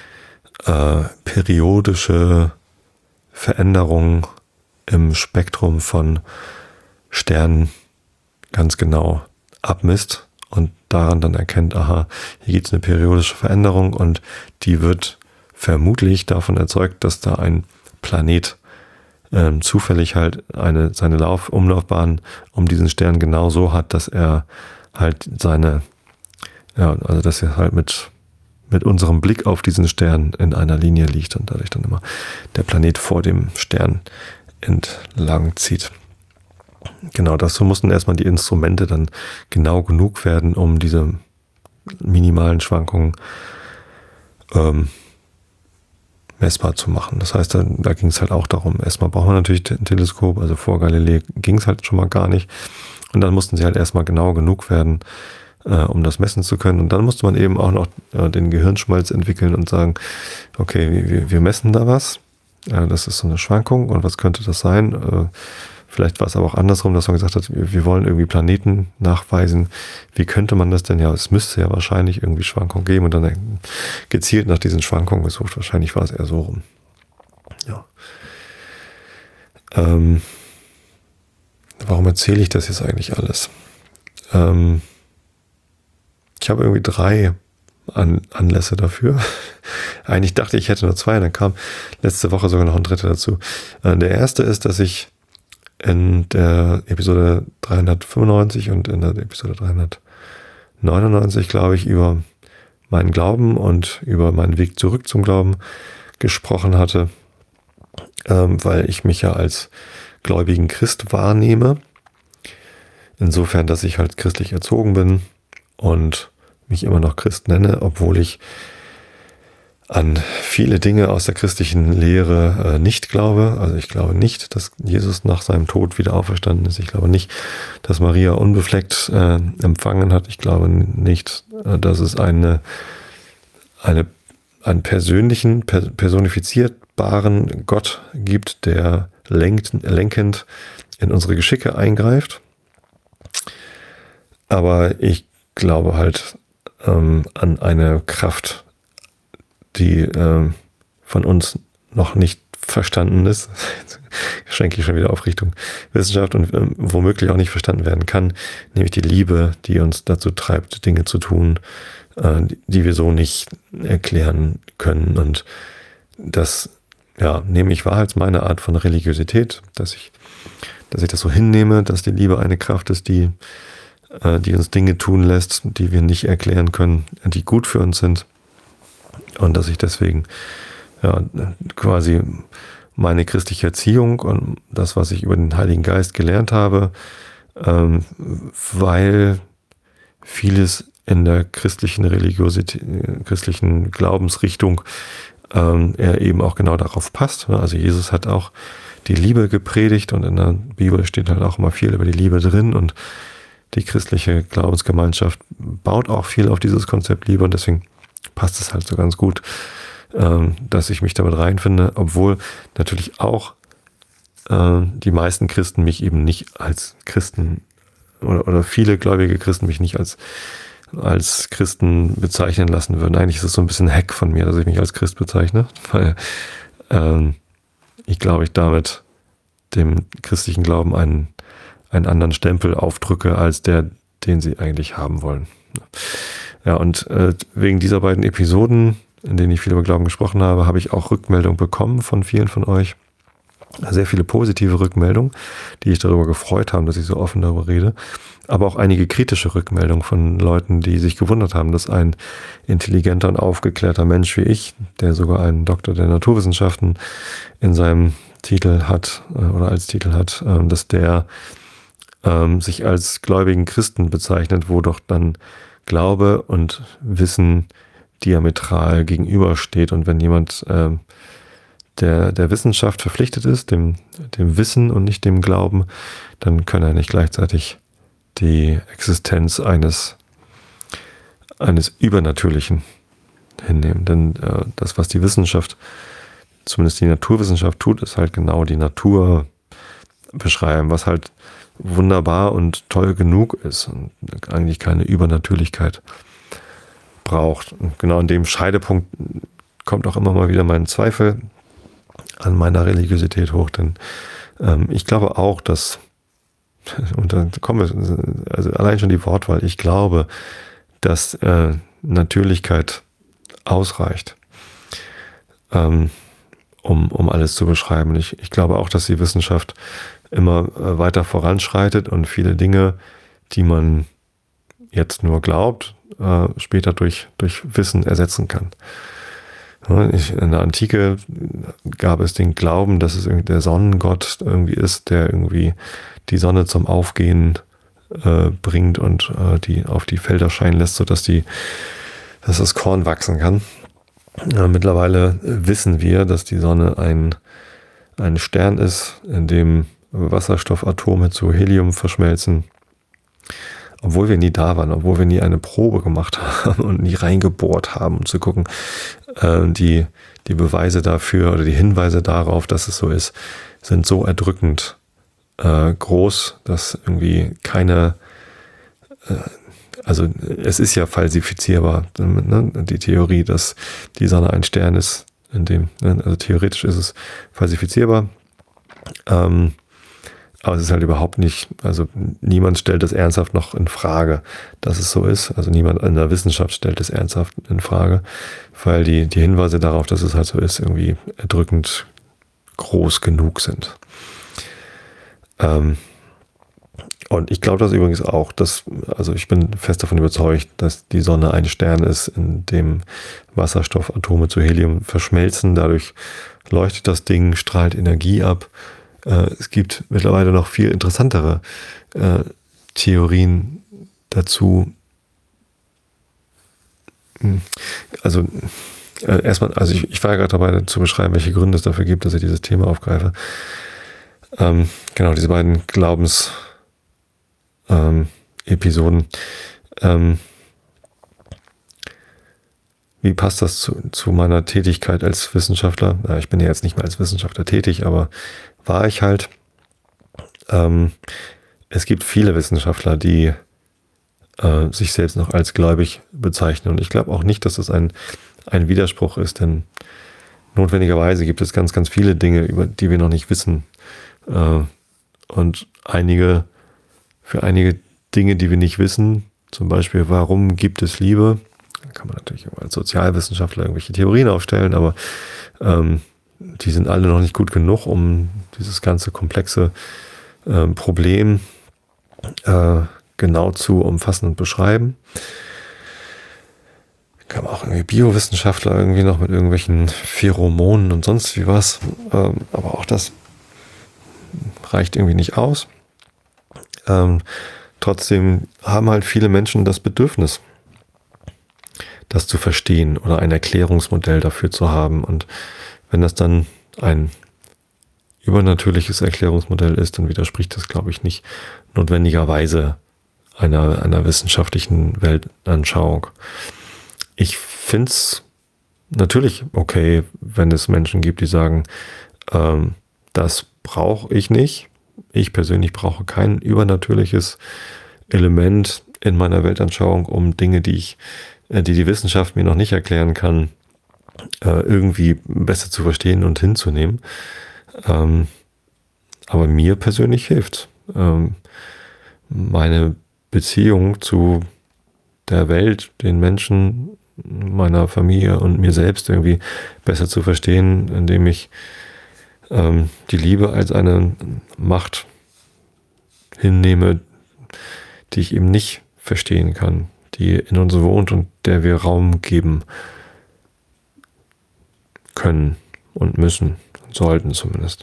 periodische Veränderungen im Spektrum von Sternen ganz genau abmisst und daran dann erkennt, aha, hier gibt es eine periodische Veränderung und die wird vermutlich davon erzeugt, dass da ein Planet zufällig halt seine Umlaufbahn um diesen Stern genau so hat, dass er halt dass er halt mit unserem Blick auf diesen Stern in einer Linie liegt und dadurch dann immer der Planet vor dem Stern entlang zieht. Genau, dazu mussten erstmal die Instrumente dann genau genug werden, um diese minimalen Schwankungen messbar zu machen. Das heißt, da ging es halt auch darum, erstmal braucht man natürlich ein Teleskop, also vor Galilei ging es halt schon mal gar nicht. Und dann mussten sie halt erstmal genau genug werden, um das messen zu können. Und dann musste man eben auch noch den Gehirnschmalz entwickeln und sagen, okay, wir messen da was, das ist so eine Schwankung und was könnte das sein? Vielleicht war es aber auch andersrum, dass man gesagt hat, wir wollen irgendwie Planeten nachweisen. Wie könnte man das denn? Ja, es müsste ja wahrscheinlich irgendwie Schwankungen geben und dann gezielt nach diesen Schwankungen gesucht. Wahrscheinlich war es eher so rum. Ja. Warum erzähle ich das jetzt eigentlich alles? Ich habe irgendwie 3 Anlässe dafür. Eigentlich dachte ich hätte nur 2, dann kam letzte Woche sogar noch ein 3. dazu. Der erste ist, dass ich in der Episode 395 und in der Episode 399, glaube ich, über meinen Glauben und über meinen Weg zurück zum Glauben gesprochen hatte, weil ich mich ja als gläubigen Christ wahrnehme. Insofern, dass ich halt christlich erzogen bin und mich immer noch Christ nenne, obwohl ich an viele Dinge aus der christlichen Lehre nicht glaube. Also ich glaube nicht, dass Jesus nach seinem Tod wieder auferstanden ist. Ich glaube nicht, dass Maria unbefleckt empfangen hat. Ich glaube nicht, dass es einen persönlichen, personifizierbaren Gott gibt, der lenkend in unsere Geschicke eingreift. Aber ich glaube halt an eine Kraft, die von uns noch nicht verstanden ist. Jetzt schenke ich schon wieder auf Richtung Wissenschaft und womöglich auch nicht verstanden werden kann, nämlich die Liebe, die uns dazu treibt, Dinge zu tun, die wir so nicht erklären können. Und das nehme ich wahr als meine Art von Religiosität, dass ich das so hinnehme, dass die Liebe eine Kraft ist, die uns Dinge tun lässt, die wir nicht erklären können, die gut für uns sind. Und dass ich deswegen ja, quasi meine christliche Erziehung und das, was ich über den Heiligen Geist gelernt habe, weil vieles in der christlichen Religiosität, christlichen Glaubensrichtung er eben auch genau darauf passt. Also Jesus hat auch die Liebe gepredigt und in der Bibel steht halt auch immer viel über die Liebe drin und die christliche Glaubensgemeinschaft baut auch viel auf dieses Konzept Liebe und deswegen passt es halt so ganz gut, dass ich mich damit reinfinde, obwohl natürlich auch die meisten Christen mich eben nicht als Christen oder viele gläubige Christen mich nicht als Christen bezeichnen lassen würden. Eigentlich ist es so ein bisschen ein Hack von mir, dass ich mich als Christ bezeichne, weil ich glaube, ich damit dem christlichen Glauben einen anderen Stempel aufdrücke, als der, den sie eigentlich haben wollen. Ja, und wegen dieser beiden Episoden, in denen ich viel über Glauben gesprochen habe, habe ich auch Rückmeldungen bekommen von vielen von euch. Sehr viele positive Rückmeldungen, die ich darüber gefreut haben, dass ich so offen darüber rede. Aber auch einige kritische Rückmeldungen von Leuten, die sich gewundert haben, dass ein intelligenter und aufgeklärter Mensch wie ich, der sogar einen Doktor der Naturwissenschaften in seinem Titel hat oder als Titel hat, dass der sich als gläubigen Christen bezeichnet, wo doch dann Glaube und Wissen diametral gegenübersteht. Und wenn jemand der Wissenschaft verpflichtet ist, dem Wissen und nicht dem Glauben, dann kann er nicht gleichzeitig die Existenz eines Übernatürlichen hinnehmen. Denn das, was die Wissenschaft, zumindest die Naturwissenschaft tut, ist halt genau die Natur beschreiben, was halt wunderbar und toll genug ist und eigentlich keine Übernatürlichkeit braucht. Und genau an dem Scheidepunkt kommt auch immer mal wieder mein Zweifel an meiner Religiosität hoch, denn ich glaube auch, dass, und dann kommen wir, also allein schon die Wortwahl, ich glaube, dass Natürlichkeit ausreicht, um alles zu beschreiben. Ich glaube auch, dass die Wissenschaft immer weiter voranschreitet und viele Dinge, die man jetzt nur glaubt, später durch Wissen ersetzen kann. In der Antike gab es den Glauben, dass es irgendwie der Sonnengott irgendwie ist, der irgendwie die Sonne zum Aufgehen bringt und die auf die Felder scheinen lässt, sodass das Korn wachsen kann. Mittlerweile wissen wir, dass die Sonne ein Stern ist, in dem Wasserstoffatome zu Helium verschmelzen. Obwohl wir nie da waren, obwohl wir nie eine Probe gemacht haben und nie reingebohrt haben, um zu gucken, die Beweise dafür oder die Hinweise darauf, dass es so ist, sind so erdrückend groß, dass irgendwie keine, also es ist ja falsifizierbar, ne? Die Theorie, dass die Sonne ein Stern ist, also theoretisch ist es falsifizierbar, aber es ist halt überhaupt nicht, also niemand stellt das ernsthaft noch in Frage, dass es so ist. Also niemand in der Wissenschaft stellt es ernsthaft in Frage, weil die Hinweise darauf, dass es halt so ist, irgendwie erdrückend groß genug sind. Und ich glaube das übrigens auch, also ich bin fest davon überzeugt, dass die Sonne ein Stern ist, in dem Wasserstoffatome zu Helium verschmelzen. Dadurch leuchtet das Ding, strahlt Energie ab. Es gibt mittlerweile noch viel interessantere Theorien dazu. Also erstmal, also ich war ja gerade dabei zu beschreiben, welche Gründe es dafür gibt, dass ich dieses Thema aufgreife. Genau, diese beiden Glaubensepisoden. Wie passt das zu meiner Tätigkeit als Wissenschaftler? Ja, ich bin ja jetzt nicht mehr als Wissenschaftler tätig, aber war ich halt. Es gibt viele Wissenschaftler, die sich selbst noch als gläubig bezeichnen. Und ich glaube auch nicht, dass das ein Widerspruch ist, denn notwendigerweise gibt es ganz, ganz viele Dinge, über die wir noch nicht wissen. Und für einige Dinge, die wir nicht wissen, zum Beispiel, warum gibt es Liebe? Da kann man natürlich als Sozialwissenschaftler irgendwelche Theorien aufstellen, aber die sind alle noch nicht gut genug, um dieses ganze komplexe Problem genau zu umfassen und beschreiben. wir haben auch irgendwie Biowissenschaftler irgendwie noch mit irgendwelchen Pheromonen und sonst wie was. Aber auch das reicht irgendwie nicht aus. Trotzdem haben halt viele Menschen das Bedürfnis, das zu verstehen oder ein Erklärungsmodell dafür zu haben. Und wenn das dann ein übernatürliches Erklärungsmodell ist, dann widerspricht das, glaube ich, nicht notwendigerweise einer wissenschaftlichen Weltanschauung. Ich finde es natürlich okay, wenn es Menschen gibt, die sagen, das brauche ich nicht. Ich persönlich brauche kein übernatürliches Element in meiner Weltanschauung, um Dinge, die die Wissenschaft mir noch nicht erklären kann, irgendwie besser zu verstehen und hinzunehmen. Aber mir persönlich hilft meine Beziehung zu der Welt, den Menschen, meiner Familie und mir selbst irgendwie besser zu verstehen, indem ich die Liebe als eine Macht hinnehme, die ich eben nicht verstehen kann, die in uns wohnt und der wir Raum geben können und müssen, sollten zumindest.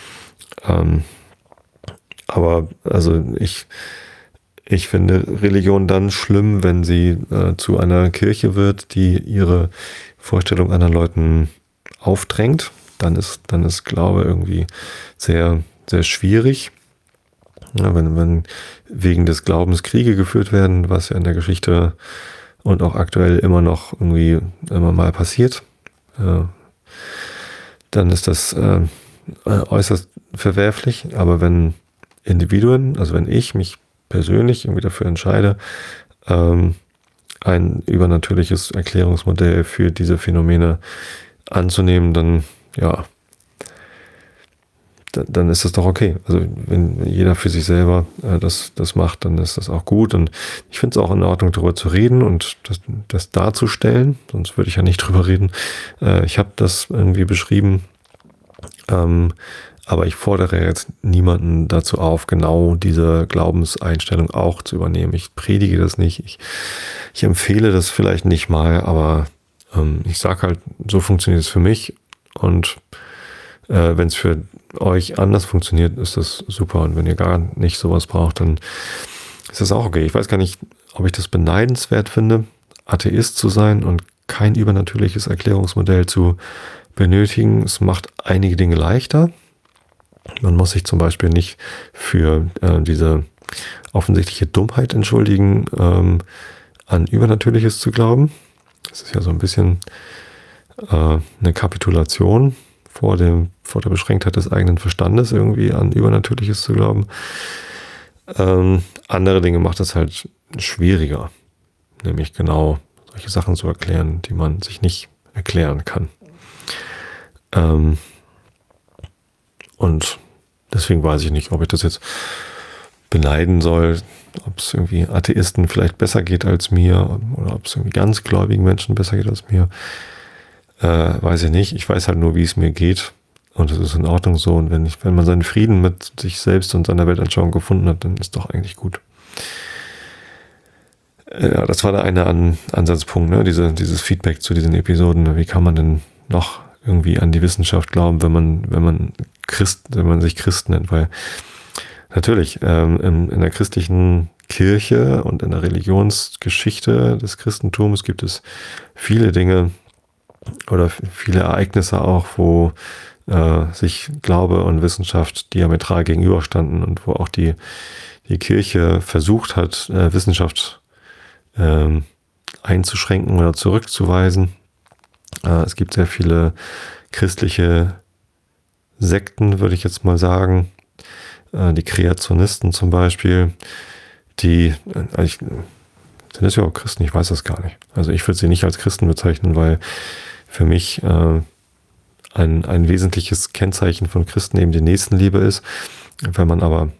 Aber also ich finde Religion dann schlimm, wenn sie zu einer Kirche wird, die ihre Vorstellung anderen Leuten aufdrängt. Dann ist Glaube irgendwie sehr, sehr schwierig. Ja, wenn wegen des Glaubens Kriege geführt werden, was ja in der Geschichte und auch aktuell immer noch irgendwie immer mal passiert, dann ist das äußerst verwerflich. Aber wenn Individuen, also wenn ich mich persönlich irgendwie dafür entscheide, ein übernatürliches Erklärungsmodell für diese Phänomene anzunehmen, dann dann ist das doch okay. Also wenn jeder für sich selber das macht, dann ist das auch gut. Und ich finde es auch in Ordnung, darüber zu reden und das darzustellen. Sonst würde ich ja nicht drüber reden. Ich habe das irgendwie beschrieben. Aber ich fordere jetzt niemanden dazu auf, genau diese Glaubenseinstellung auch zu übernehmen. Ich predige das nicht. Ich empfehle das vielleicht nicht mal, aber ich sage halt, so funktioniert es für mich. Und wenn es für euch anders funktioniert, ist das super. Und wenn ihr gar nicht sowas braucht, dann ist das auch okay. Ich weiß gar nicht, ob ich das beneidenswert finde, Atheist zu sein und kein übernatürliches Erklärungsmodell zu benötigen. Es macht einige Dinge leichter. Man muss sich zum Beispiel nicht für diese offensichtliche Dummheit entschuldigen, an Übernatürliches zu glauben. Das ist ja so ein bisschen eine Kapitulation vor der Beschränktheit des eigenen Verstandes, irgendwie an Übernatürliches zu glauben. Andere Dinge macht es halt schwieriger, nämlich genau solche Sachen zu erklären, die man sich nicht erklären kann. Und deswegen weiß ich nicht, ob ich das jetzt beneiden soll, ob es irgendwie Atheisten vielleicht besser geht als mir oder ob es irgendwie ganz gläubigen Menschen besser geht als mir. Weiß ich nicht. Ich weiß halt nur, wie es mir geht. Und es ist in Ordnung so. Und wenn man seinen Frieden mit sich selbst und seiner Weltanschauung gefunden hat, dann ist doch eigentlich gut. Ja, das war der eine Ansatzpunkt, ne? Dieses Feedback zu diesen Episoden. Wie kann man denn noch irgendwie an die Wissenschaft glauben, wenn man sich Christ nennt? Weil natürlich in der christlichen Kirche und in der Religionsgeschichte des Christentums gibt es viele Dinge oder viele Ereignisse auch, wo sich Glaube und Wissenschaft diametral gegenüberstanden und wo auch die Kirche versucht hat, Wissenschaft einzuschränken oder zurückzuweisen. Es gibt sehr viele christliche Sekten, würde ich jetzt mal sagen. Die Kreationisten zum Beispiel, sind das ja auch Christen? Ich weiß das gar nicht. Also ich würde sie nicht als Christen bezeichnen, weil für mich ein wesentliches Kennzeichen von Christen eben die Nächstenliebe ist. Wenn man aber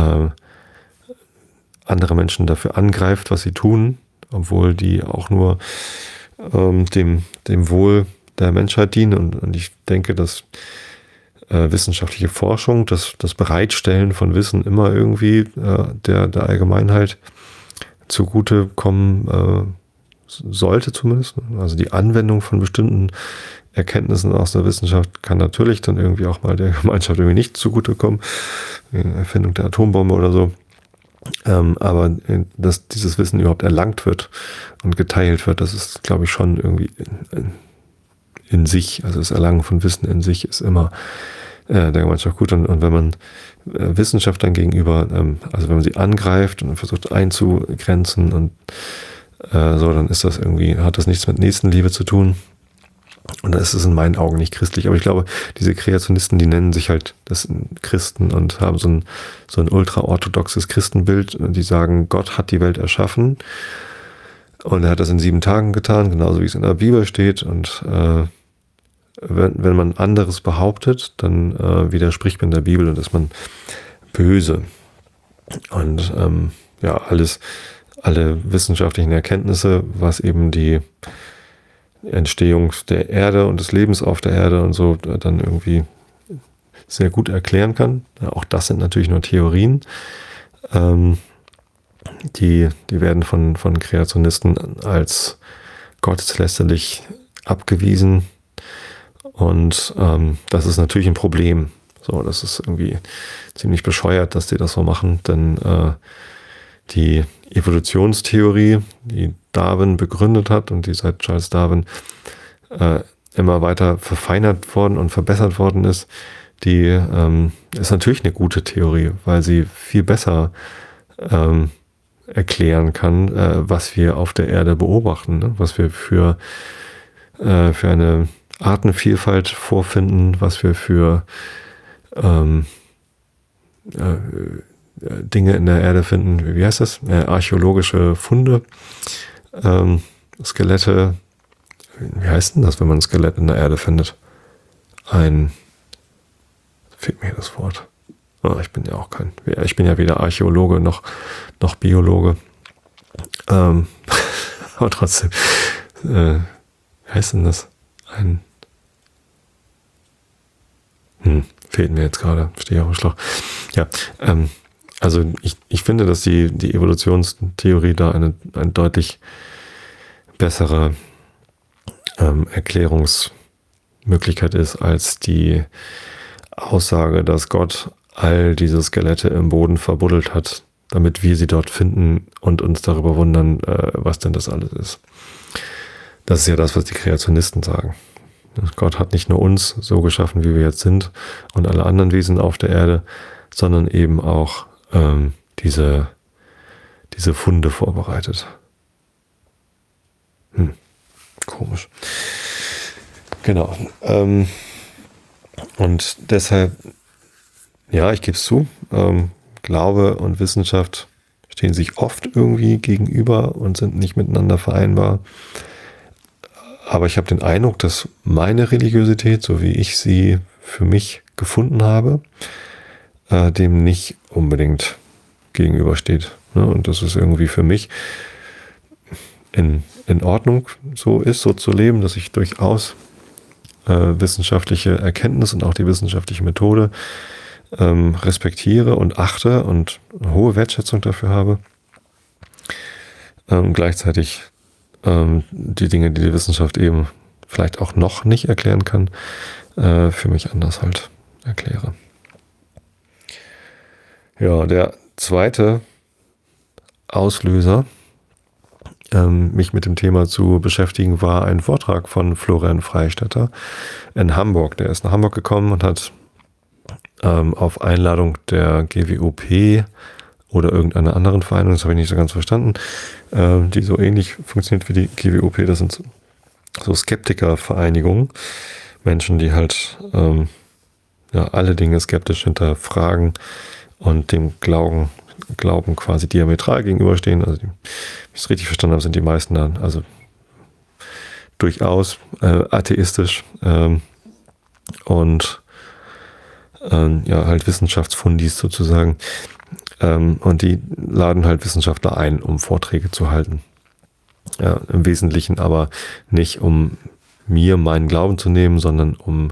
andere Menschen dafür angreift, was sie tun, obwohl die auch nur dem Wohl der Menschheit dienen. Und ich denke, dass wissenschaftliche Forschung, das Bereitstellen von Wissen immer irgendwie der Allgemeinheit zugutekommen sollte zumindest. Also die Anwendung von bestimmten Erkenntnissen aus der Wissenschaft kann natürlich dann irgendwie auch mal der Gemeinschaft irgendwie nicht zugutekommen. Erfindung der Atombombe oder so. Aber dass dieses Wissen überhaupt erlangt wird und geteilt wird, das ist, glaube ich, schon irgendwie in sich, also das Erlangen von Wissen in sich ist immer der Gemeinschaft gut. Und wenn man Wissenschaft dann gegenüber, also wenn man sie angreift und versucht einzugrenzen und so, dann ist das irgendwie, hat das nichts mit Nächstenliebe zu tun. Und da ist es in meinen Augen nicht christlich. Aber ich glaube, diese Kreationisten, die nennen sich halt das Christen und haben so ein ultraorthodoxes Christenbild. Die sagen, Gott hat die Welt erschaffen und er hat das in 7 Tagen getan, genauso wie es in der Bibel steht. Und wenn man anderes behauptet, dann widerspricht man der Bibel und ist man böse. Und alle wissenschaftlichen Erkenntnisse, was eben die Entstehung der Erde und des Lebens auf der Erde und so dann irgendwie sehr gut erklären kann. Ja, auch das sind natürlich nur Theorien. Die werden von Kreationisten als gotteslästerlich abgewiesen. Und das ist natürlich ein Problem. So, das ist irgendwie ziemlich bescheuert, dass die das so machen, denn die Evolutionstheorie, die Darwin begründet hat und die seit Charles Darwin immer weiter verfeinert worden und verbessert worden ist, die ist natürlich eine gute Theorie, weil sie viel besser erklären kann, was wir auf der Erde beobachten, ne? Was wir für eine Artenvielfalt vorfinden, was wir für Dinge in der Erde finden, wie heißt das? Archäologische Funde, Skelette, wie heißt denn das, wenn man ein Skelett in der Erde findet? Fehlt mir das Wort. Oh, ich bin ja weder Archäologe noch Biologe. Aber trotzdem, wie heißt denn das? Fehlt mir jetzt gerade, stehe auf dem Schlauch. Ja, also ich finde, dass die Evolutionstheorie da eine deutlich bessere Erklärungsmöglichkeit ist als die Aussage, dass Gott all diese Skelette im Boden verbuddelt hat, damit wir sie dort finden und uns darüber wundern, was denn das alles ist. Das ist ja das, was die Kreationisten sagen. Gott hat nicht nur uns so geschaffen, wie wir jetzt sind und alle anderen Wesen auf der Erde, sondern eben auch diese Funde vorbereitet. Komisch. Genau. Und deshalb, ja, ich gebe es zu, Glaube und Wissenschaft stehen sich oft irgendwie gegenüber und sind nicht miteinander vereinbar. Aber ich habe den Eindruck, dass meine Religiosität, so wie ich sie für mich gefunden habe, dem nicht unbedingt gegenübersteht. Ne? Und dass es irgendwie für mich in Ordnung so ist, so zu leben, dass ich durchaus wissenschaftliche Erkenntnis und auch die wissenschaftliche Methode respektiere und achte und eine hohe Wertschätzung dafür habe. Gleichzeitig die Dinge, die Wissenschaft eben vielleicht auch noch nicht erklären kann, für mich anders halt erkläre. Ja, der zweite Auslöser, mich mit dem Thema zu beschäftigen, war ein Vortrag von Florian Freistetter in Hamburg. Der ist nach Hamburg gekommen und hat auf Einladung der GWOP oder irgendeiner anderen Vereinigung, das habe ich nicht so ganz verstanden, die so ähnlich funktioniert wie die GWOP, das sind so Skeptikervereinigungen, Menschen, die halt alle Dinge skeptisch hinterfragen und dem Glauben quasi diametral gegenüberstehen. Also, wenn ich es richtig verstanden habe, sind die meisten dann also durchaus atheistisch und halt Wissenschaftsfundis sozusagen. Und die laden halt Wissenschaftler ein, um Vorträge zu halten. Ja, im Wesentlichen aber nicht, um mir meinen Glauben zu nehmen, sondern um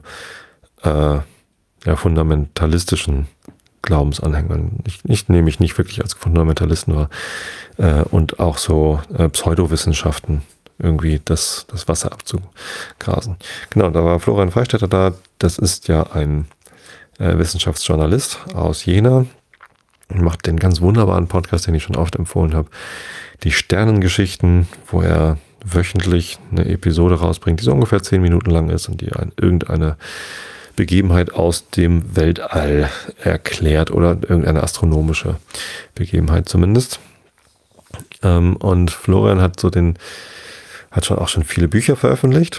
fundamentalistischen Glaubensanhängern. Ich nehme mich nicht wirklich als Fundamentalisten wahr. Und auch so Pseudowissenschaften irgendwie das Wasser abzugrasen. Genau, da war Florian Freistetter da. Das ist ja ein Wissenschaftsjournalist aus Jena. Macht den ganz wunderbaren Podcast, den ich schon oft empfohlen habe. Die Sternengeschichten, wo er wöchentlich eine Episode rausbringt, die so ungefähr 10 Minuten lang ist und die irgendeine Begebenheit aus dem Weltall erklärt oder irgendeine astronomische Begebenheit zumindest. Und Florian hat hat schon viele Bücher veröffentlicht.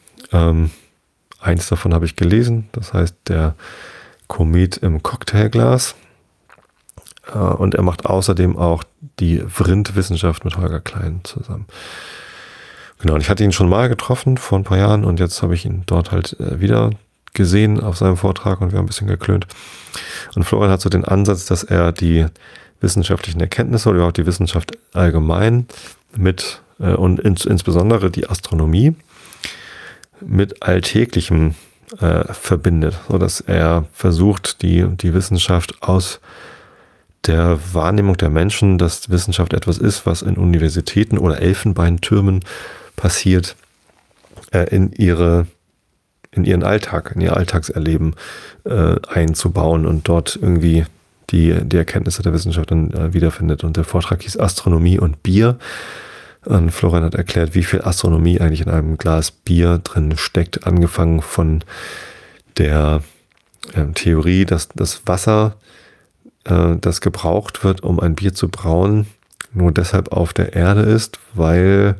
Eins davon habe ich gelesen, das heißt der Komet im Cocktailglas. Und er macht außerdem auch die Vrind-Wissenschaft mit Holger Klein zusammen. Genau, und ich hatte ihn schon mal getroffen vor ein paar Jahren und jetzt habe ich ihn dort halt wieder gesehen auf seinem Vortrag und wir haben ein bisschen geklönt. Und Florian hat so den Ansatz, dass er die wissenschaftlichen Erkenntnisse oder überhaupt die Wissenschaft allgemein und insbesondere die Astronomie mit Alltäglichem verbindet, sodass er versucht, die Wissenschaft aus der Wahrnehmung der Menschen, dass Wissenschaft etwas ist, was in Universitäten oder Elfenbeintürmen passiert, in ihren Alltag, in ihr Alltagserleben einzubauen und dort irgendwie die Erkenntnisse der Wissenschaft dann wiederfindet. Und der Vortrag hieß Astronomie und Bier. Und Florian hat erklärt, wie viel Astronomie eigentlich in einem Glas Bier drin steckt, angefangen von der Theorie, dass das Wasser, das gebraucht wird, um ein Bier zu brauen, nur deshalb auf der Erde ist, weil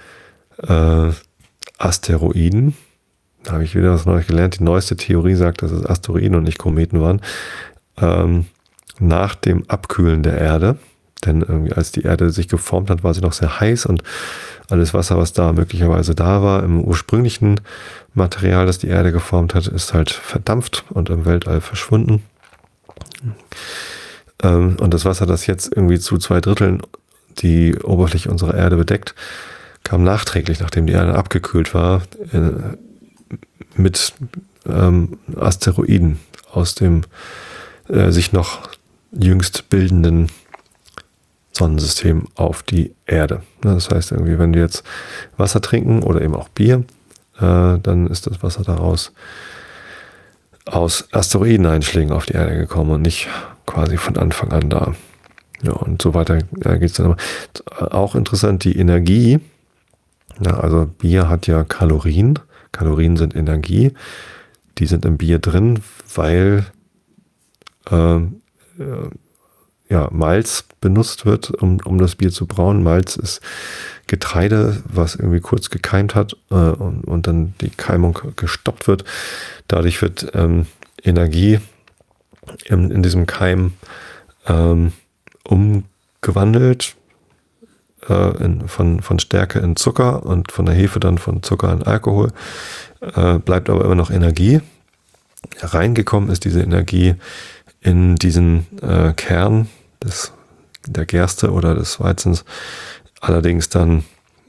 Asteroiden, da habe ich wieder was Neues gelernt, die neueste Theorie sagt, dass es Asteroiden und nicht Kometen waren, nach dem Abkühlen der Erde, denn irgendwie als die Erde sich geformt hat, war sie noch sehr heiß und alles Wasser, was da möglicherweise da war, im ursprünglichen Material, das die Erde geformt hat, ist halt verdampft und im Weltall verschwunden. Und das Wasser, das jetzt irgendwie zu 2/3 die Oberfläche unserer Erde bedeckt, kam nachträglich, nachdem die Erde abgekühlt war, mit Asteroiden aus dem sich noch jüngst bildenden Sonnensystem auf die Erde. Das heißt irgendwie, wenn wir jetzt Wasser trinken oder eben auch Bier, dann ist das Wasser daraus aus Asteroideneinschlägen auf die Erde gekommen und nicht quasi von Anfang an da. Ja, und so weiter geht es dann. Auch interessant, die Energie. Ja, also Bier hat ja Kalorien. Kalorien sind Energie. Die sind im Bier drin, weil Malz benutzt wird, um das Bier zu brauen. Malz ist Getreide, was irgendwie kurz gekeimt hat und dann die Keimung gestoppt wird. Dadurch wird Energie in diesem Keim umgewandelt von Stärke in Zucker und von der Hefe dann von Zucker in Alkohol. Bleibt aber immer noch Energie. Reingekommen ist diese Energie in diesen Kern der Gerste oder des Weizens, allerdings dann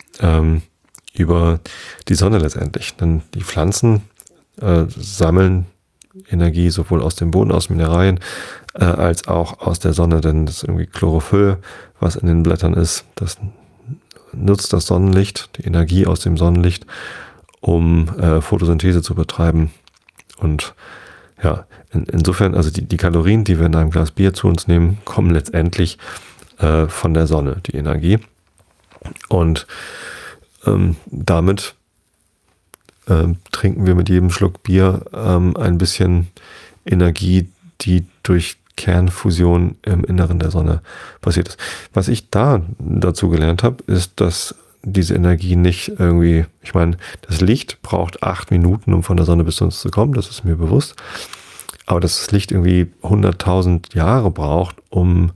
über die Sonne letztendlich. Denn die Pflanzen sammeln Energie sowohl aus dem Boden, aus Mineralien, als auch aus der Sonne, denn das ist irgendwie Chlorophyll, was in den Blättern ist, das nutzt das Sonnenlicht, die Energie aus dem Sonnenlicht, um Photosynthese zu betreiben. Und ja, insofern, also die Kalorien, die wir in einem Glas Bier zu uns nehmen, kommen letztendlich von der Sonne, die Energie. Und damit trinken wir mit jedem Schluck Bier ein bisschen Energie, die durch Kernfusion im Inneren der Sonne passiert ist. Was ich da dazu gelernt habe, ist, dass diese Energie nicht irgendwie, ich meine, das Licht braucht 8 Minuten, um von der Sonne bis zu uns zu kommen, das ist mir bewusst. Aber dass das Licht irgendwie 100.000 Jahre braucht, um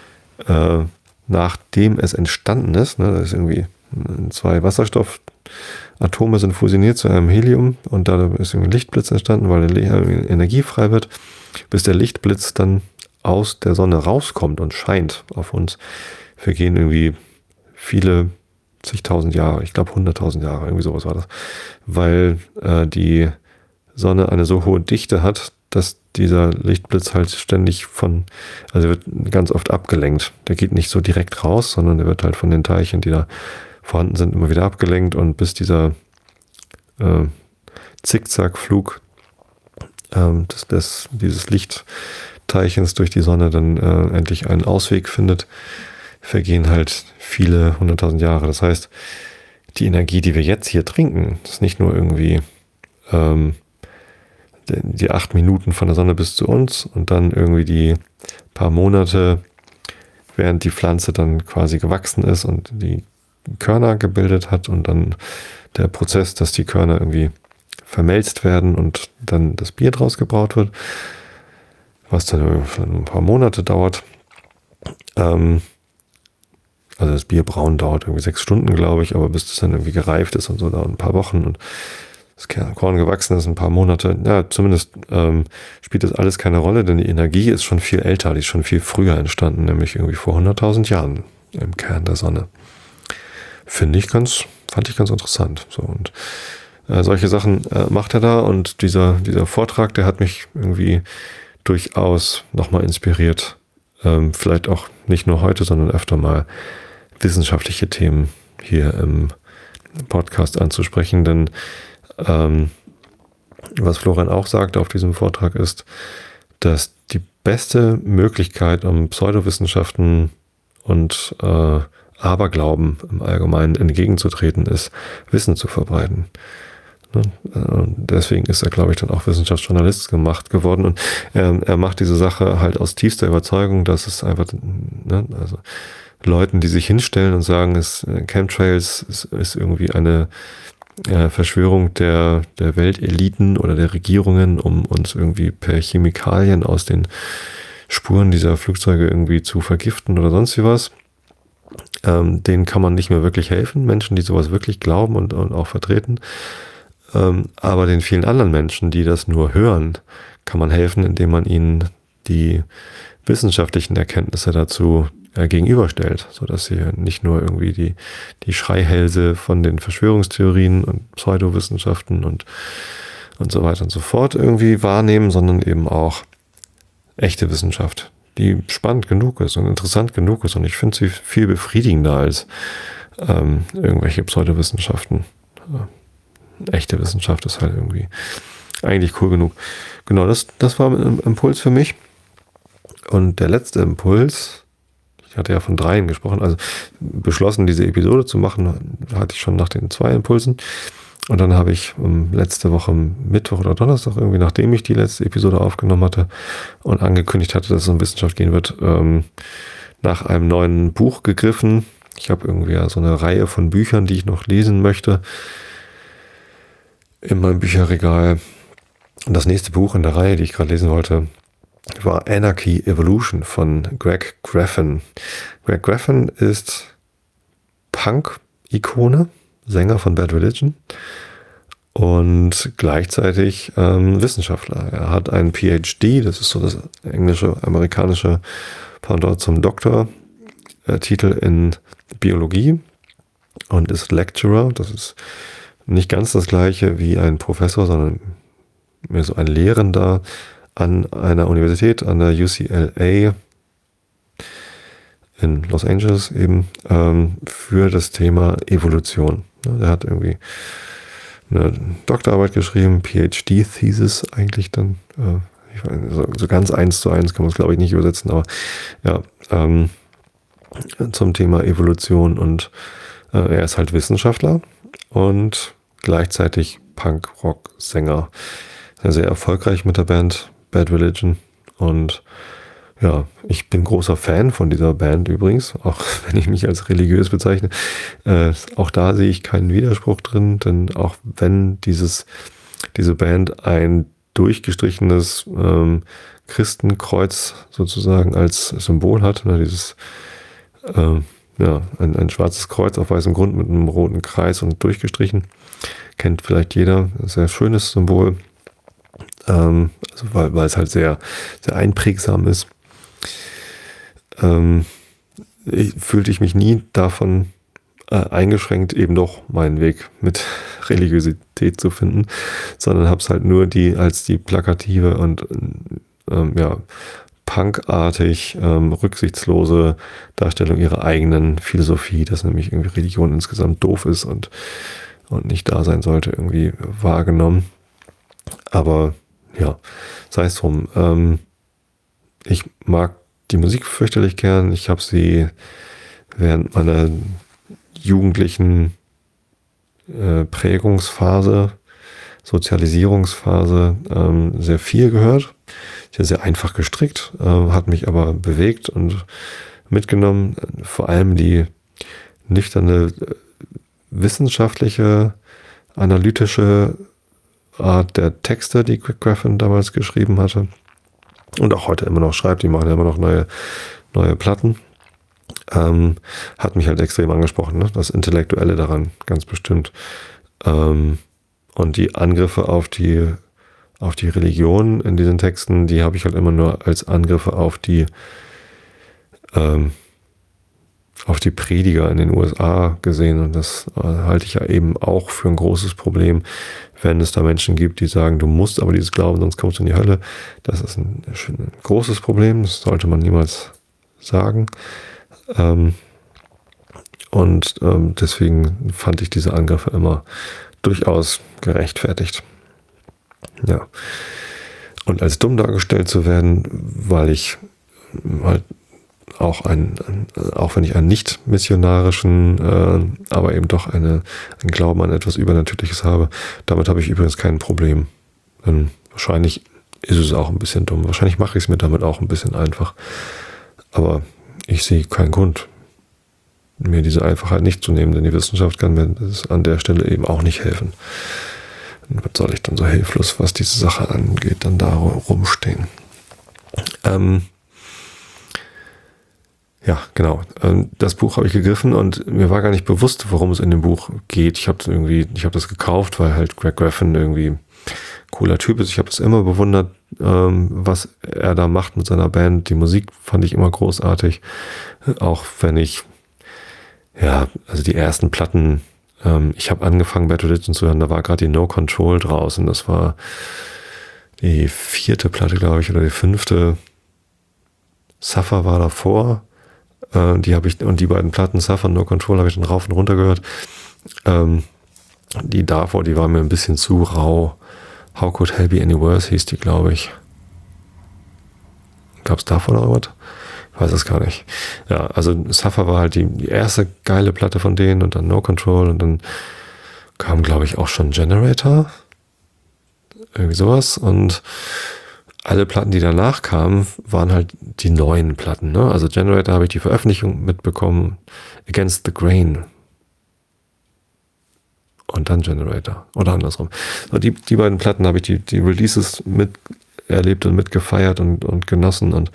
nachdem es entstanden ist, ne, das ist irgendwie 2 Wasserstoffatome sind fusioniert zu einem Helium und da ist ein Lichtblitz entstanden, weil Energie frei wird, bis der Lichtblitz dann aus der Sonne rauskommt und scheint auf uns, vergehen irgendwie viele zigtausend Jahre, ich glaube 100.000 Jahre, irgendwie sowas war das, weil die Sonne eine so hohe Dichte hat, dass dieser Lichtblitz halt ständig also wird ganz oft abgelenkt. Der geht nicht so direkt raus, sondern der wird halt von den Teilchen, die da vorhanden sind, immer wieder abgelenkt, und bis dieser Zickzackflug dieses Lichtteilchens durch die Sonne dann endlich einen Ausweg findet, vergehen halt viele 100.000 Jahre. Das heißt, die Energie, die wir jetzt hier trinken, ist nicht nur irgendwie die 8 Minuten von der Sonne bis zu uns und dann irgendwie die paar Monate, während die Pflanze dann quasi gewachsen ist und die Körner gebildet hat, und dann der Prozess, dass die Körner irgendwie vermelzt werden und dann das Bier draus gebraut wird, was dann ein paar Monate dauert. Also das Bierbrauen dauert irgendwie 6 Stunden, glaube ich, aber bis das dann irgendwie gereift ist und so, dauert ein paar Wochen, und das Korn gewachsen ist ein paar Monate. Ja, zumindest spielt das alles keine Rolle, denn die Energie ist schon viel älter, die ist schon viel früher entstanden, nämlich irgendwie vor 100.000 Jahren im Kern der Sonne. Fand ich ganz interessant. So, und solche Sachen macht er da, und dieser Vortrag, der hat mich irgendwie durchaus nochmal inspiriert, vielleicht auch nicht nur heute, sondern öfter mal wissenschaftliche Themen hier im Podcast anzusprechen, denn was Florian auch sagt auf diesem Vortrag ist, dass die beste Möglichkeit, um Pseudowissenschaften und Aberglauben im Allgemeinen entgegenzutreten, ist, Wissen zu verbreiten. Deswegen ist er, glaube ich, dann auch Wissenschaftsjournalist geworden, und er macht diese Sache halt aus tiefster Überzeugung, dass es einfach, also Leuten, die sich hinstellen und sagen, Chemtrails ist irgendwie eine Verschwörung der Welteliten oder der Regierungen, um uns irgendwie per Chemikalien aus den Spuren dieser Flugzeuge irgendwie zu vergiften oder sonst wie was. Denen kann man nicht mehr wirklich helfen, Menschen, die sowas wirklich glauben und auch vertreten. Aber den vielen anderen Menschen, die das nur hören, kann man helfen, indem man ihnen die wissenschaftlichen Erkenntnisse dazu gegenüberstellt, sodass sie nicht nur irgendwie die Schreihälse von den Verschwörungstheorien und Pseudowissenschaften und so weiter und so fort irgendwie wahrnehmen, sondern eben auch echte Wissenschaft, die spannend genug ist und interessant genug ist, und ich finde sie viel befriedigender als irgendwelche Pseudowissenschaften. Echte Wissenschaft ist halt irgendwie eigentlich cool genug. Genau, das war ein Impuls für mich. Und der letzte Impuls, ich hatte ja von 3 gesprochen, also beschlossen, diese Episode zu machen, hatte ich schon nach den 2 Impulsen. Und dann habe ich letzte Woche Mittwoch oder Donnerstag, irgendwie nachdem ich die letzte Episode aufgenommen hatte und angekündigt hatte, dass es um Wissenschaft gehen wird, nach einem neuen Buch gegriffen. Ich habe irgendwie so eine Reihe von Büchern, die ich noch lesen möchte, in meinem Bücherregal. Und das nächste Buch in der Reihe, die ich gerade lesen wollte, war Anarchy Evolution von Greg Graffin. Greg Graffin ist Punk-Ikone, Sänger von Bad Religion und gleichzeitig Wissenschaftler. Er hat einen PhD, das ist so das englische-amerikanische Pendant zum Doktortitel in Biologie, und ist Lecturer. Das ist nicht ganz das gleiche wie ein Professor, sondern mehr so ein Lehrender an einer Universität, an der UCLA in Los Angeles eben, für das Thema Evolution. Er hat irgendwie eine Doktorarbeit geschrieben, PhD-Thesis eigentlich dann. Ich weiß, so ganz 1:1 kann man es, glaube ich, nicht übersetzen, aber ja, zum Thema Evolution, und er ist halt Wissenschaftler und gleichzeitig Punk-Rock-Sänger. Sehr, sehr erfolgreich mit der Band Bad Religion, und ja, ich bin großer Fan von dieser Band übrigens, auch wenn ich mich als religiös bezeichne. Auch da sehe ich keinen Widerspruch drin, denn auch wenn diese Band ein durchgestrichenes Christenkreuz sozusagen als Symbol hat, dieses ein schwarzes Kreuz auf weißem Grund mit einem roten Kreis und durchgestrichen, kennt vielleicht jeder, ein sehr schönes Symbol, also weil es halt sehr, sehr einprägsam ist. Fühlte ich mich nie davon eingeschränkt, eben doch meinen Weg mit Religiosität zu finden, sondern habe es halt nur als die plakative und punkartig, rücksichtslose Darstellung ihrer eigenen Philosophie, dass nämlich irgendwie Religion insgesamt doof ist und nicht da sein sollte, irgendwie wahrgenommen. Aber ja, sei es drum. Ich mag die Musik fürchterlich gern. Ich habe sie während meiner jugendlichen Prägungsphase, Sozialisierungsphase sehr viel gehört. Ich habe sehr einfach gestrickt, hat mich aber bewegt und mitgenommen. Vor allem die nüchterne, wissenschaftliche, analytische Art der Texte, die Greg Graffin damals geschrieben hatte und auch heute immer noch schreibt. Die machen ja immer noch neue Platten. Hat mich halt extrem angesprochen, ne? Das Intellektuelle daran, ganz bestimmt. Und die Angriffe auf die Religion in diesen Texten, die habe ich halt immer nur als Angriffe auf die Prediger in den USA gesehen. Und das halte ich ja eben auch für ein großes Problem, wenn es da Menschen gibt, die sagen, du musst aber dieses glauben, sonst kommst du in die Hölle. Das ist ein großes Problem, das sollte man niemals sagen. Deswegen fand ich diese Angriffe immer durchaus gerechtfertigt. Ja. Und als dumm dargestellt zu werden, weil ich halt auch wenn ich einen nicht missionarischen, aber eben doch einen Glauben an etwas Übernatürliches habe, damit habe ich übrigens kein Problem. Denn wahrscheinlich ist es auch ein bisschen dumm. Wahrscheinlich mache ich es mir damit auch ein bisschen einfach. Aber ich sehe keinen Grund, mir diese Einfachheit nicht zu nehmen, denn die Wissenschaft kann mir das an der Stelle eben auch nicht helfen. Und was soll ich dann so hilflos, was diese Sache angeht, dann da rumstehen? Ja, genau. Das Buch habe ich gegriffen und mir war gar nicht bewusst, worum es in dem Buch geht. Ich habe das gekauft, weil halt Greg Graffin irgendwie cooler Typ ist. Ich habe das immer bewundert, was er da macht mit seiner Band. Die Musik fand ich immer großartig. Auch wenn ich, also die ersten Platten, ich habe angefangen, Bad Religion zu hören, da war gerade die No Control draußen. Das war die 4. Platte, glaube ich, oder die 5. Suffer war davor. Und die beiden Platten, Suffer und No Control, habe ich dann rauf und runter gehört. Die davor, die war mir ein bisschen zu rau. How Could Hell Be Any Worse hieß die, glaube ich. Gab es davor noch was? Ich weiß es gar nicht. Ja, also Suffer war halt die erste geile Platte von denen und dann No Control und dann kam, glaube ich, auch schon Generator. Irgendwie sowas. Und alle Platten, die danach kamen, waren halt die neuen Platten. Ne? Also Generator habe ich die Veröffentlichung mitbekommen. Against the Grain. Und dann Generator. Oder andersrum. So, die beiden Platten habe ich die Releases miterlebt und mitgefeiert und genossen. Und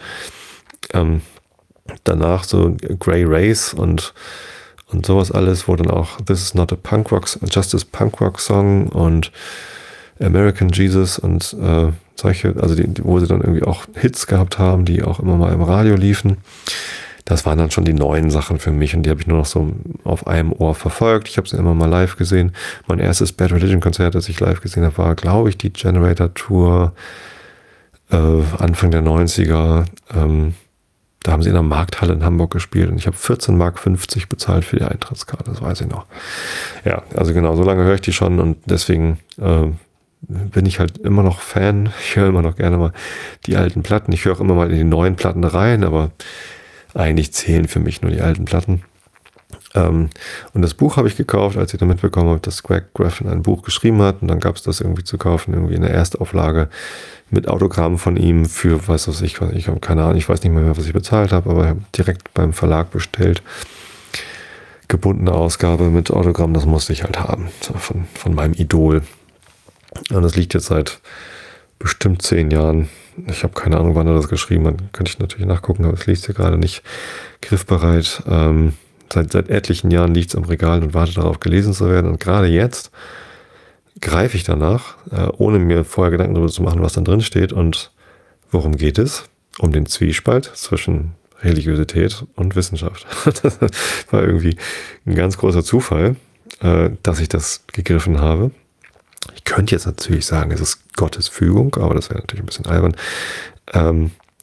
danach so Grey Race und sowas alles, wo dann auch This is not a Punk Rock, Justice Punk Rock Song und American Jesus und solche, also wo sie dann irgendwie auch Hits gehabt haben, die auch immer mal im Radio liefen. Das waren dann schon die neuen Sachen für mich und die habe ich nur noch so auf einem Ohr verfolgt. Ich habe sie immer mal live gesehen. Mein erstes Bad Religion Konzert, das ich live gesehen habe, war, glaube ich, die Generator Tour Anfang der 90er. Da haben sie in der Markthalle in Hamburg gespielt und ich habe 14,50 Mark bezahlt für die Eintrittskarte, das weiß ich noch. Ja, also genau, so lange höre ich die schon und deswegen bin ich halt immer noch Fan. Ich höre immer noch gerne mal die alten Platten. Ich höre auch immer mal in die neuen Platten rein, aber eigentlich zählen für mich nur die alten Platten. Und das Buch habe ich gekauft, als ich damit bekommen habe, dass Greg Graffin ein Buch geschrieben hat. Und dann gab es das irgendwie zu kaufen, irgendwie in der Erstauflage mit Autogrammen von ihm für, ich habe keine Ahnung, ich weiß nicht mehr, was ich bezahlt habe, aber ich habe direkt beim Verlag bestellt. Gebundene Ausgabe mit Autogramm, das musste ich halt haben, so von meinem Idol. Und das liegt jetzt seit bestimmt 10 Jahren. Ich habe keine Ahnung, wann er das geschrieben hat. Könnte ich natürlich nachgucken, aber es liegt hier gerade nicht griffbereit. Seit etlichen Jahren liegt es am Regal und wartet darauf, gelesen zu werden. Und gerade jetzt greife ich danach, ohne mir vorher Gedanken darüber zu machen, was dann drin steht. Und worum geht es? Um den Zwiespalt zwischen Religiosität und Wissenschaft. Das war irgendwie ein ganz großer Zufall, dass ich das gegriffen habe. Ich könnte jetzt natürlich sagen, es ist Gottes Fügung, aber das wäre natürlich ein bisschen albern.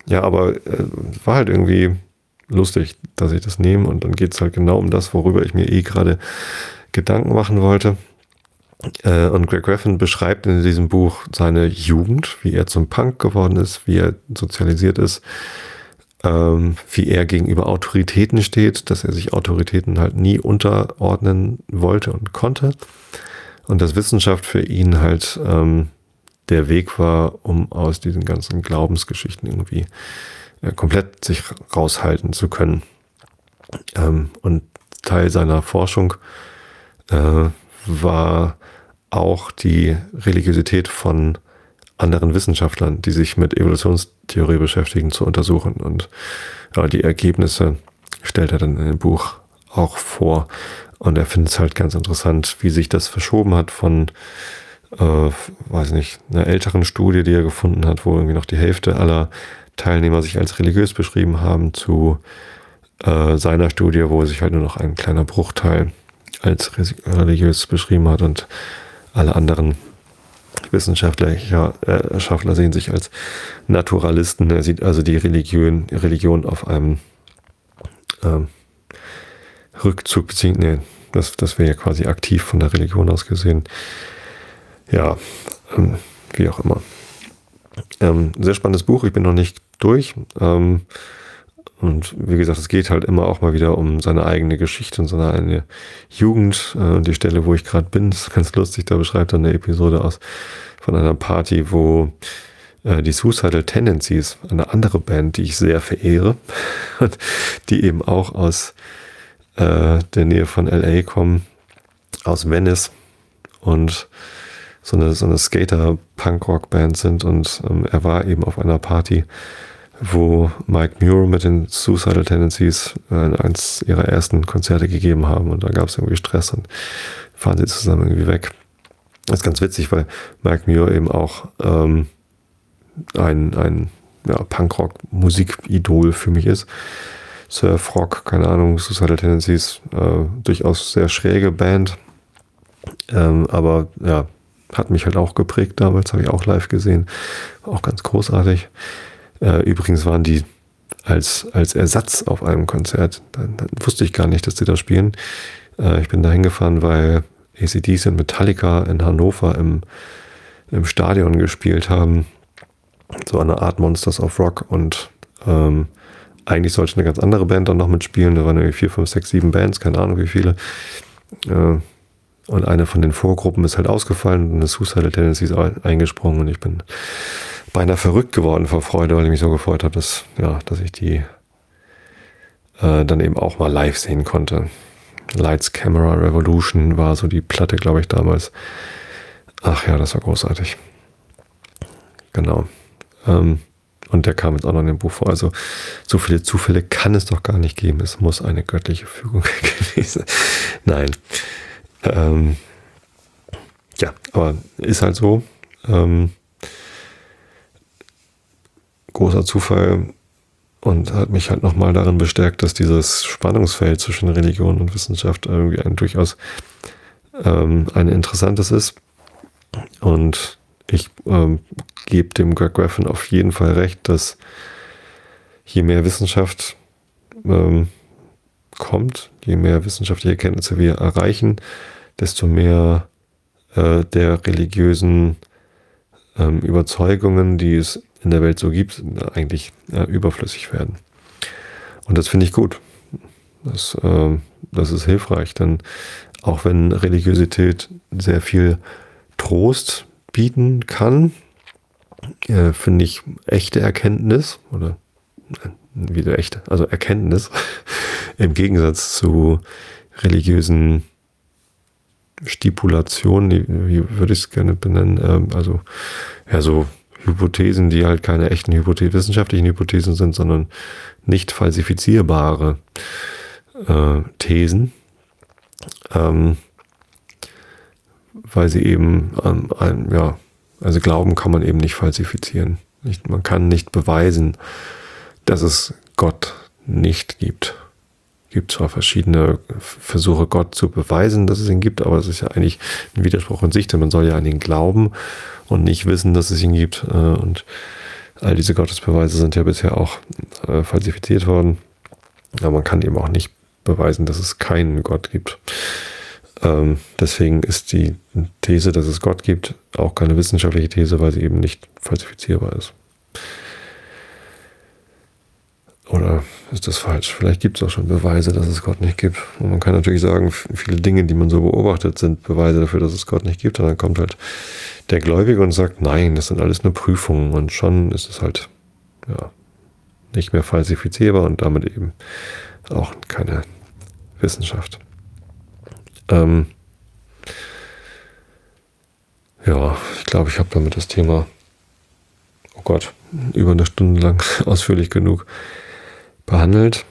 Ja, aber war halt irgendwie lustig, dass ich das nehme und dann geht es halt genau um das, worüber ich mir gerade Gedanken machen wollte. Und Greg Graffin beschreibt in diesem Buch seine Jugend, wie er zum Punk geworden ist, wie er sozialisiert ist, wie er gegenüber Autoritäten steht, dass er sich Autoritäten halt nie unterordnen wollte und konnte. Und dass Wissenschaft für ihn halt der Weg war, um aus diesen ganzen Glaubensgeschichten irgendwie komplett sich raushalten zu können. Und Teil seiner Forschung war auch die Religiosität von anderen Wissenschaftlern, die sich mit Evolutionstheorie beschäftigen, zu untersuchen. Und ja, die Ergebnisse stellt er dann in dem Buch auch vor. Und er findet es halt ganz interessant, wie sich das verschoben hat von, weiß nicht, einer älteren Studie, die er gefunden hat, wo irgendwie noch die Hälfte aller Teilnehmer sich als religiös beschrieben haben, zu seiner Studie, wo sich halt nur noch ein kleiner Bruchteil als religiös beschrieben hat und alle anderen Wissenschaftler sehen sich als Naturalisten. Er sieht also die Religion auf einem Rückzug, das wäre ja quasi aktiv von der Religion aus gesehen. Ja, wie auch immer. Sehr spannendes Buch, ich bin noch nicht durch. Und wie gesagt, es geht halt immer auch mal wieder um seine eigene Geschichte und seine eigene Jugend. Die Stelle, wo ich gerade bin, ist ganz lustig. Da beschreibt er eine Episode von einer Party, wo die Suicidal Tendencies, eine andere Band, die ich sehr verehre, die eben auch aus der Nähe von LA kommen, aus Venice und so eine Skater-Punk-Rock-Band sind. Und er war eben auf einer Party, wo Mike Muir mit den Suicidal Tendencies eins ihrer ersten Konzerte gegeben haben und da gab es irgendwie Stress und fahren sie zusammen irgendwie weg. Das ist ganz witzig, weil Mike Muir eben auch ein Punkrock-Musikidol für mich ist. Surf-Rock, keine Ahnung, Suicidal Tendencies, durchaus sehr schräge Band, aber ja, hat mich halt auch geprägt damals, habe ich auch live gesehen, war auch ganz großartig. Übrigens waren die als Ersatz auf einem Konzert. Dann wusste ich gar nicht, dass die da spielen. Ich bin da hingefahren, weil AC/DC und Metallica in Hannover im Stadion gespielt haben. So eine Art Monsters of Rock. Und eigentlich sollte eine ganz andere Band dann noch mitspielen. Da waren irgendwie 4, 5, 6, 7 Bands, keine Ahnung wie viele. Und eine von den Vorgruppen ist halt ausgefallen und eine Suicidal Tendencies ist eingesprungen und ich bin beinahe verrückt geworden vor Freude, weil ich mich so gefreut habe, dass ich die dann eben auch mal live sehen konnte. Lights, Camera, Revolution war so die Platte, glaube ich, damals. Ach ja, das war großartig. Genau. Und der kam jetzt auch noch in dem Buch vor. Also so viele Zufälle kann es doch gar nicht geben. Es muss eine göttliche Fügung gewesen sein. Nein. Ja, aber ist halt so. Großer Zufall und hat mich halt nochmal darin bestärkt, dass dieses Spannungsfeld zwischen Religion und Wissenschaft irgendwie ein durchaus ein interessantes ist. Und ich gebe dem Greg Graffin auf jeden Fall recht, dass je mehr Wissenschaft kommt, je mehr wissenschaftliche Erkenntnisse wir erreichen, desto mehr der religiösen Überzeugungen, die es in der Welt so gibt, eigentlich überflüssig werden. Und das finde ich gut. Das ist hilfreich, denn auch wenn Religiosität sehr viel Trost bieten kann, finde ich echte Erkenntnis oder wieder echte, also Erkenntnis im Gegensatz zu religiösen Stipulationen, wie würde ich es gerne benennen, also ja, so Hypothesen, die halt keine echten wissenschaftlichen Hypothesen sind, sondern nicht falsifizierbare Thesen, weil sie eben also Glauben kann man eben nicht falsifizieren. Man kann nicht beweisen, dass es Gott nicht gibt. Es gibt zwar verschiedene Versuche, Gott zu beweisen, dass es ihn gibt, aber es ist ja eigentlich ein Widerspruch in sich, denn man soll ja an ihn glauben und nicht wissen, dass es ihn gibt. Und All diese Gottesbeweise sind ja bisher auch falsifiziert worden. Aber man kann eben auch nicht beweisen, dass es keinen Gott gibt. Deswegen ist die These, dass es Gott gibt, auch keine wissenschaftliche These, weil sie eben nicht falsifizierbar ist. Oder ist das falsch? Vielleicht gibt es auch schon Beweise, dass es Gott nicht gibt. Und man kann natürlich sagen, viele Dinge, die man so beobachtet, sind Beweise dafür, dass es Gott nicht gibt. Und dann kommt halt der Gläubige und sagt, nein, das sind alles nur Prüfungen. Und schon ist es halt nicht mehr falsifizierbar und damit eben auch keine Wissenschaft. Ich glaube, ich habe damit das Thema, über eine Stunde lang ausführlich genug behandelt.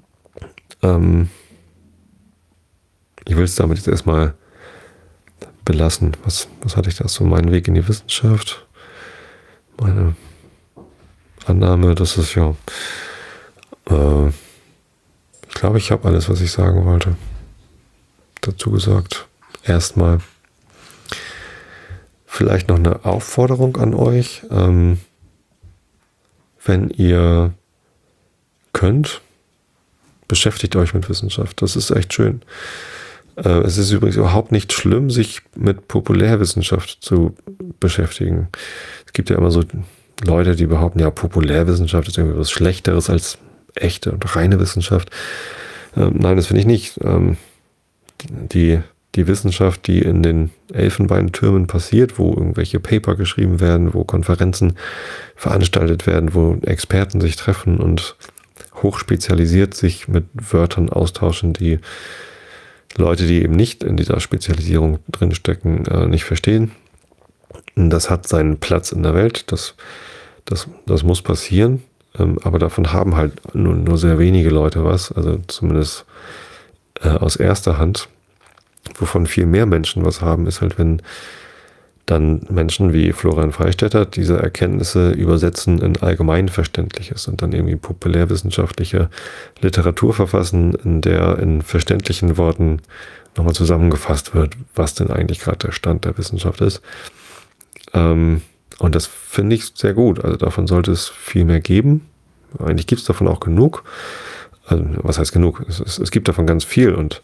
Ich will es damit jetzt erstmal belassen. Was hatte ich da so? Meinen Weg in die Wissenschaft? Meine Annahme, dass es ich glaube, ich habe alles, was ich sagen wollte, dazu gesagt. Erstmal vielleicht noch eine Aufforderung an euch. Wenn ihr könnt, beschäftigt euch mit Wissenschaft. Das ist echt schön. Es ist übrigens überhaupt nicht schlimm, sich mit Populärwissenschaft zu beschäftigen. Es gibt ja immer so Leute, die behaupten, ja, Populärwissenschaft ist irgendwie was Schlechteres als echte und reine Wissenschaft. Nein, das finde ich nicht. Die Wissenschaft, die in den Elfenbeintürmen passiert, wo irgendwelche Paper geschrieben werden, wo Konferenzen veranstaltet werden, wo Experten sich treffen und hochspezialisiert sich mit Wörtern austauschen, die Leute, die eben nicht in dieser Spezialisierung drinstecken, nicht verstehen. Das hat seinen Platz in der Welt, das muss passieren, aber davon haben halt nur sehr wenige Leute was, also zumindest aus erster Hand. Wovon viel mehr Menschen was haben, ist halt, wenn dann Menschen wie Florian Freistetter diese Erkenntnisse übersetzen in Allgemeinverständliches und dann irgendwie populärwissenschaftliche Literatur verfassen, in der in verständlichen Worten nochmal zusammengefasst wird, was denn eigentlich gerade der Stand der Wissenschaft ist. Und das finde ich sehr gut. Also davon sollte es viel mehr geben. Eigentlich gibt es davon auch genug. Also, was heißt genug? Es gibt davon ganz viel und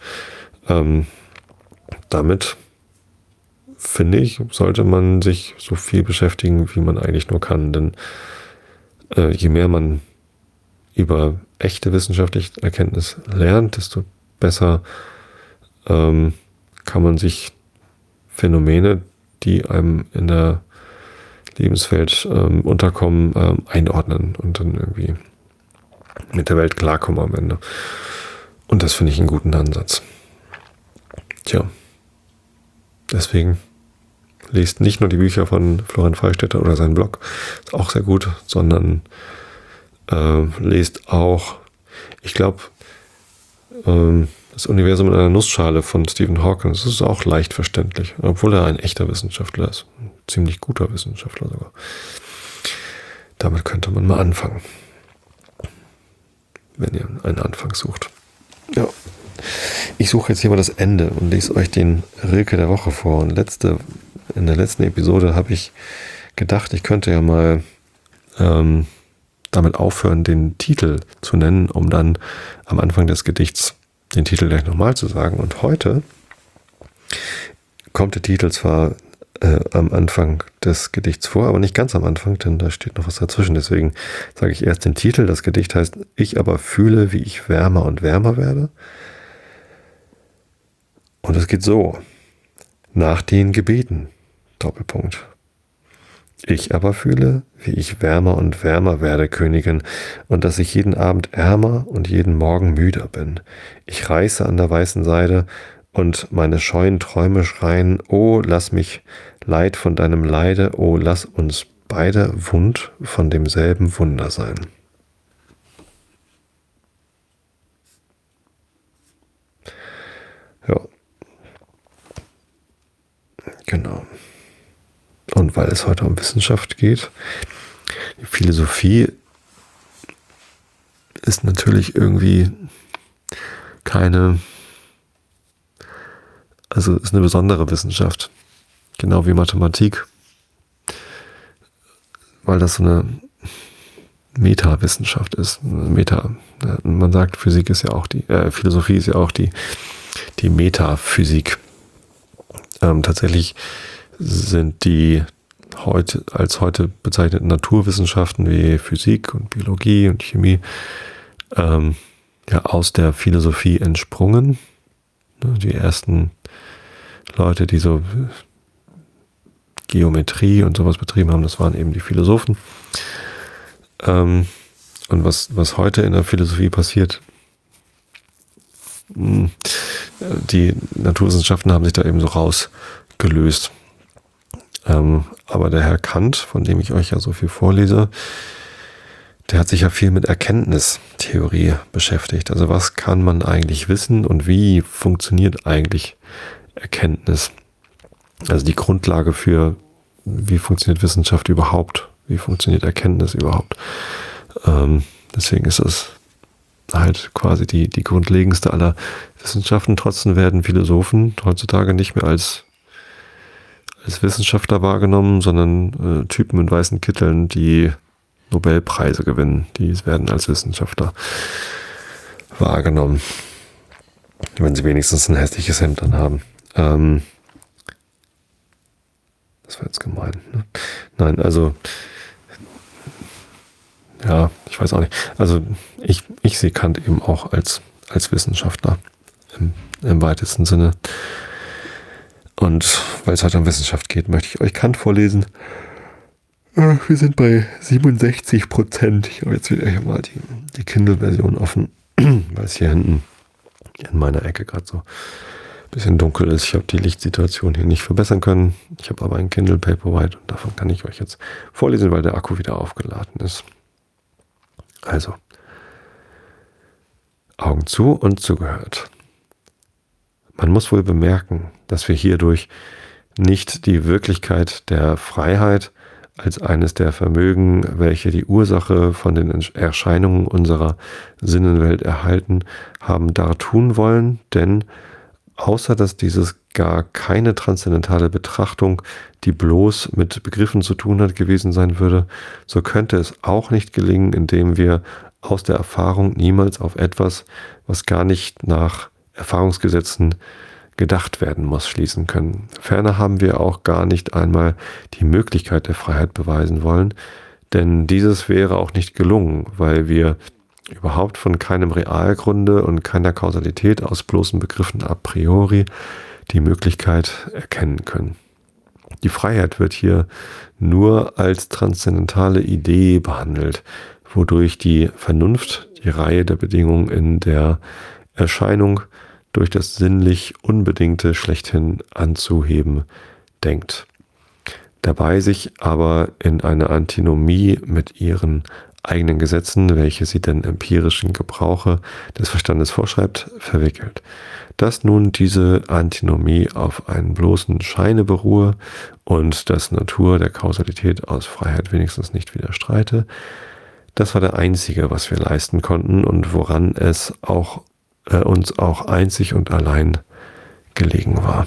damit, finde ich, sollte man sich so viel beschäftigen, wie man eigentlich nur kann. Denn je mehr man über echte wissenschaftliche Erkenntnis lernt, desto besser kann man sich Phänomene, die einem in der Lebenswelt unterkommen, einordnen und dann irgendwie mit der Welt klarkommen am Ende. Und das finde ich einen guten Ansatz. Tja, deswegen lest nicht nur die Bücher von Florian Freistetter oder seinen Blog, ist auch sehr gut, sondern lest auch, ich glaube, das Universum in einer Nussschale von Stephen Hawking. Das ist auch leicht verständlich, obwohl er ein echter Wissenschaftler ist. Ein ziemlich guter Wissenschaftler sogar. Damit könnte man mal anfangen, wenn ihr einen Anfang sucht. Ja. Ich suche jetzt hier mal das Ende und lese euch den Rilke der Woche vor. Und in der letzten Episode habe ich gedacht, ich könnte ja mal damit aufhören, den Titel zu nennen, um dann am Anfang des Gedichts den Titel gleich nochmal zu sagen. Und heute kommt der Titel zwar am Anfang des Gedichts vor, aber nicht ganz am Anfang, denn da steht noch was dazwischen. Deswegen sage ich erst den Titel. Das Gedicht heißt Ich aber fühle, wie ich wärmer und wärmer werde. Und es geht so. Nach den Gebeten. Doppelpunkt. Ich aber fühle, wie ich wärmer und wärmer werde, Königin, und dass ich jeden Abend ärmer und jeden Morgen müder bin. Ich reiße an der weißen Seide und meine scheuen Träume schreien, oh, lass mich Leid von deinem Leide, oh, lass uns beide wund von demselben Wunder sein. Ja. Genau. Und weil es heute um Wissenschaft geht, die Philosophie ist natürlich irgendwie ist eine besondere Wissenschaft. Genau wie Mathematik. Weil das so eine Metawissenschaft ist. Man sagt, Physik ist ja auch Philosophie ist ja auch die Metaphysik. Tatsächlich sind die heute bezeichneten Naturwissenschaften wie Physik und Biologie und Chemie aus der Philosophie entsprungen. Die ersten Leute, die so Geometrie und sowas betrieben haben, das waren eben die Philosophen. Und was heute in der Philosophie passiert, die Naturwissenschaften haben sich da eben so rausgelöst. Aber der Herr Kant, von dem ich euch ja so viel vorlese, der hat sich ja viel mit Erkenntnistheorie beschäftigt. Also was kann man eigentlich wissen und wie funktioniert eigentlich Erkenntnis? Also die Grundlage für, wie funktioniert Wissenschaft überhaupt? Wie funktioniert Erkenntnis überhaupt? Deswegen ist es halt quasi die grundlegendste aller Wissenschaften. Trotzdem werden Philosophen heutzutage nicht mehr als Wissenschaftler wahrgenommen, sondern Typen in weißen Kitteln, die Nobelpreise gewinnen. Die werden als Wissenschaftler wahrgenommen. Wenn sie wenigstens ein hässliches Hemd dann haben. Das war jetzt gemein. Ne? Nein, also ja, ich weiß auch nicht. Also ich sehe Kant eben auch als Wissenschaftler im weitesten Sinne. Und weil es heute um Wissenschaft geht, möchte ich euch Kant vorlesen. Wir sind bei 67%. Ich habe jetzt wieder hier mal die Kindle-Version offen, weil es hier hinten in meiner Ecke gerade so ein bisschen dunkel ist. Ich habe die Lichtsituation hier nicht verbessern können. Ich habe aber ein Kindle Paperwhite und davon kann ich euch jetzt vorlesen, weil der Akku wieder aufgeladen ist. Also, Augen zu und zugehört. Man muss wohl bemerken, dass wir hierdurch nicht die Wirklichkeit der Freiheit als eines der Vermögen, welche die Ursache von den Erscheinungen unserer Sinnenwelt erhalten, haben dartun wollen, denn außer dass dieses gar keine transzendentale Betrachtung, die bloß mit Begriffen zu tun hat, gewesen sein würde, so könnte es auch nicht gelingen, indem wir aus der Erfahrung niemals auf etwas, was gar nicht nach Erfahrungsgesetzen gedacht werden muss, schließen können. Ferner haben wir auch gar nicht einmal die Möglichkeit der Freiheit beweisen wollen, denn dieses wäre auch nicht gelungen, weil wir überhaupt von keinem Realgrunde und keiner Kausalität aus bloßen Begriffen a priori die Möglichkeit erkennen können. Die Freiheit wird hier nur als transzendentale Idee behandelt, wodurch die Vernunft die Reihe der Bedingungen in der Erscheinung durch das sinnlich Unbedingte schlechthin anzuheben denkt. Dabei sich aber in eine Antinomie mit ihren eigenen Gesetzen, welche sie den empirischen Gebrauche des Verstandes vorschreibt, verwickelt. Dass nun diese Antinomie auf einen bloßen Scheine beruhe und dass Natur der Kausalität aus Freiheit wenigstens nicht widerstreite, das war der einzige, was wir leisten konnten und woran es uns auch einzig und allein gelegen war.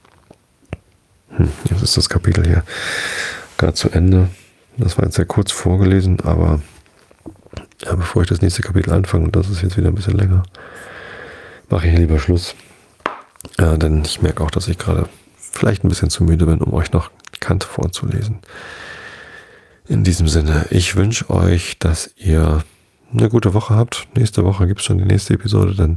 Jetzt ist das Kapitel hier gerade zu Ende. Das war jetzt sehr kurz vorgelesen, aber bevor ich das nächste Kapitel anfange, und das ist jetzt wieder ein bisschen länger, mache ich hier lieber Schluss. Denn ich merke auch, dass ich gerade vielleicht ein bisschen zu müde bin, um euch noch Kant vorzulesen. In diesem Sinne, ich wünsche euch, dass ihr eine gute Woche habt. Nächste Woche gibt es schon die nächste Episode, denn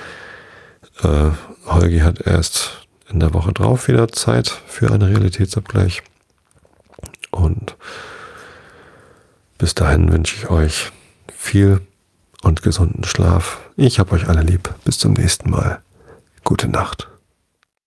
Holgi hat erst in der Woche drauf wieder Zeit für einen Realitätsabgleich. Und bis dahin wünsche ich euch viel und gesunden Schlaf. Ich hab euch alle lieb. Bis zum nächsten Mal. Gute Nacht.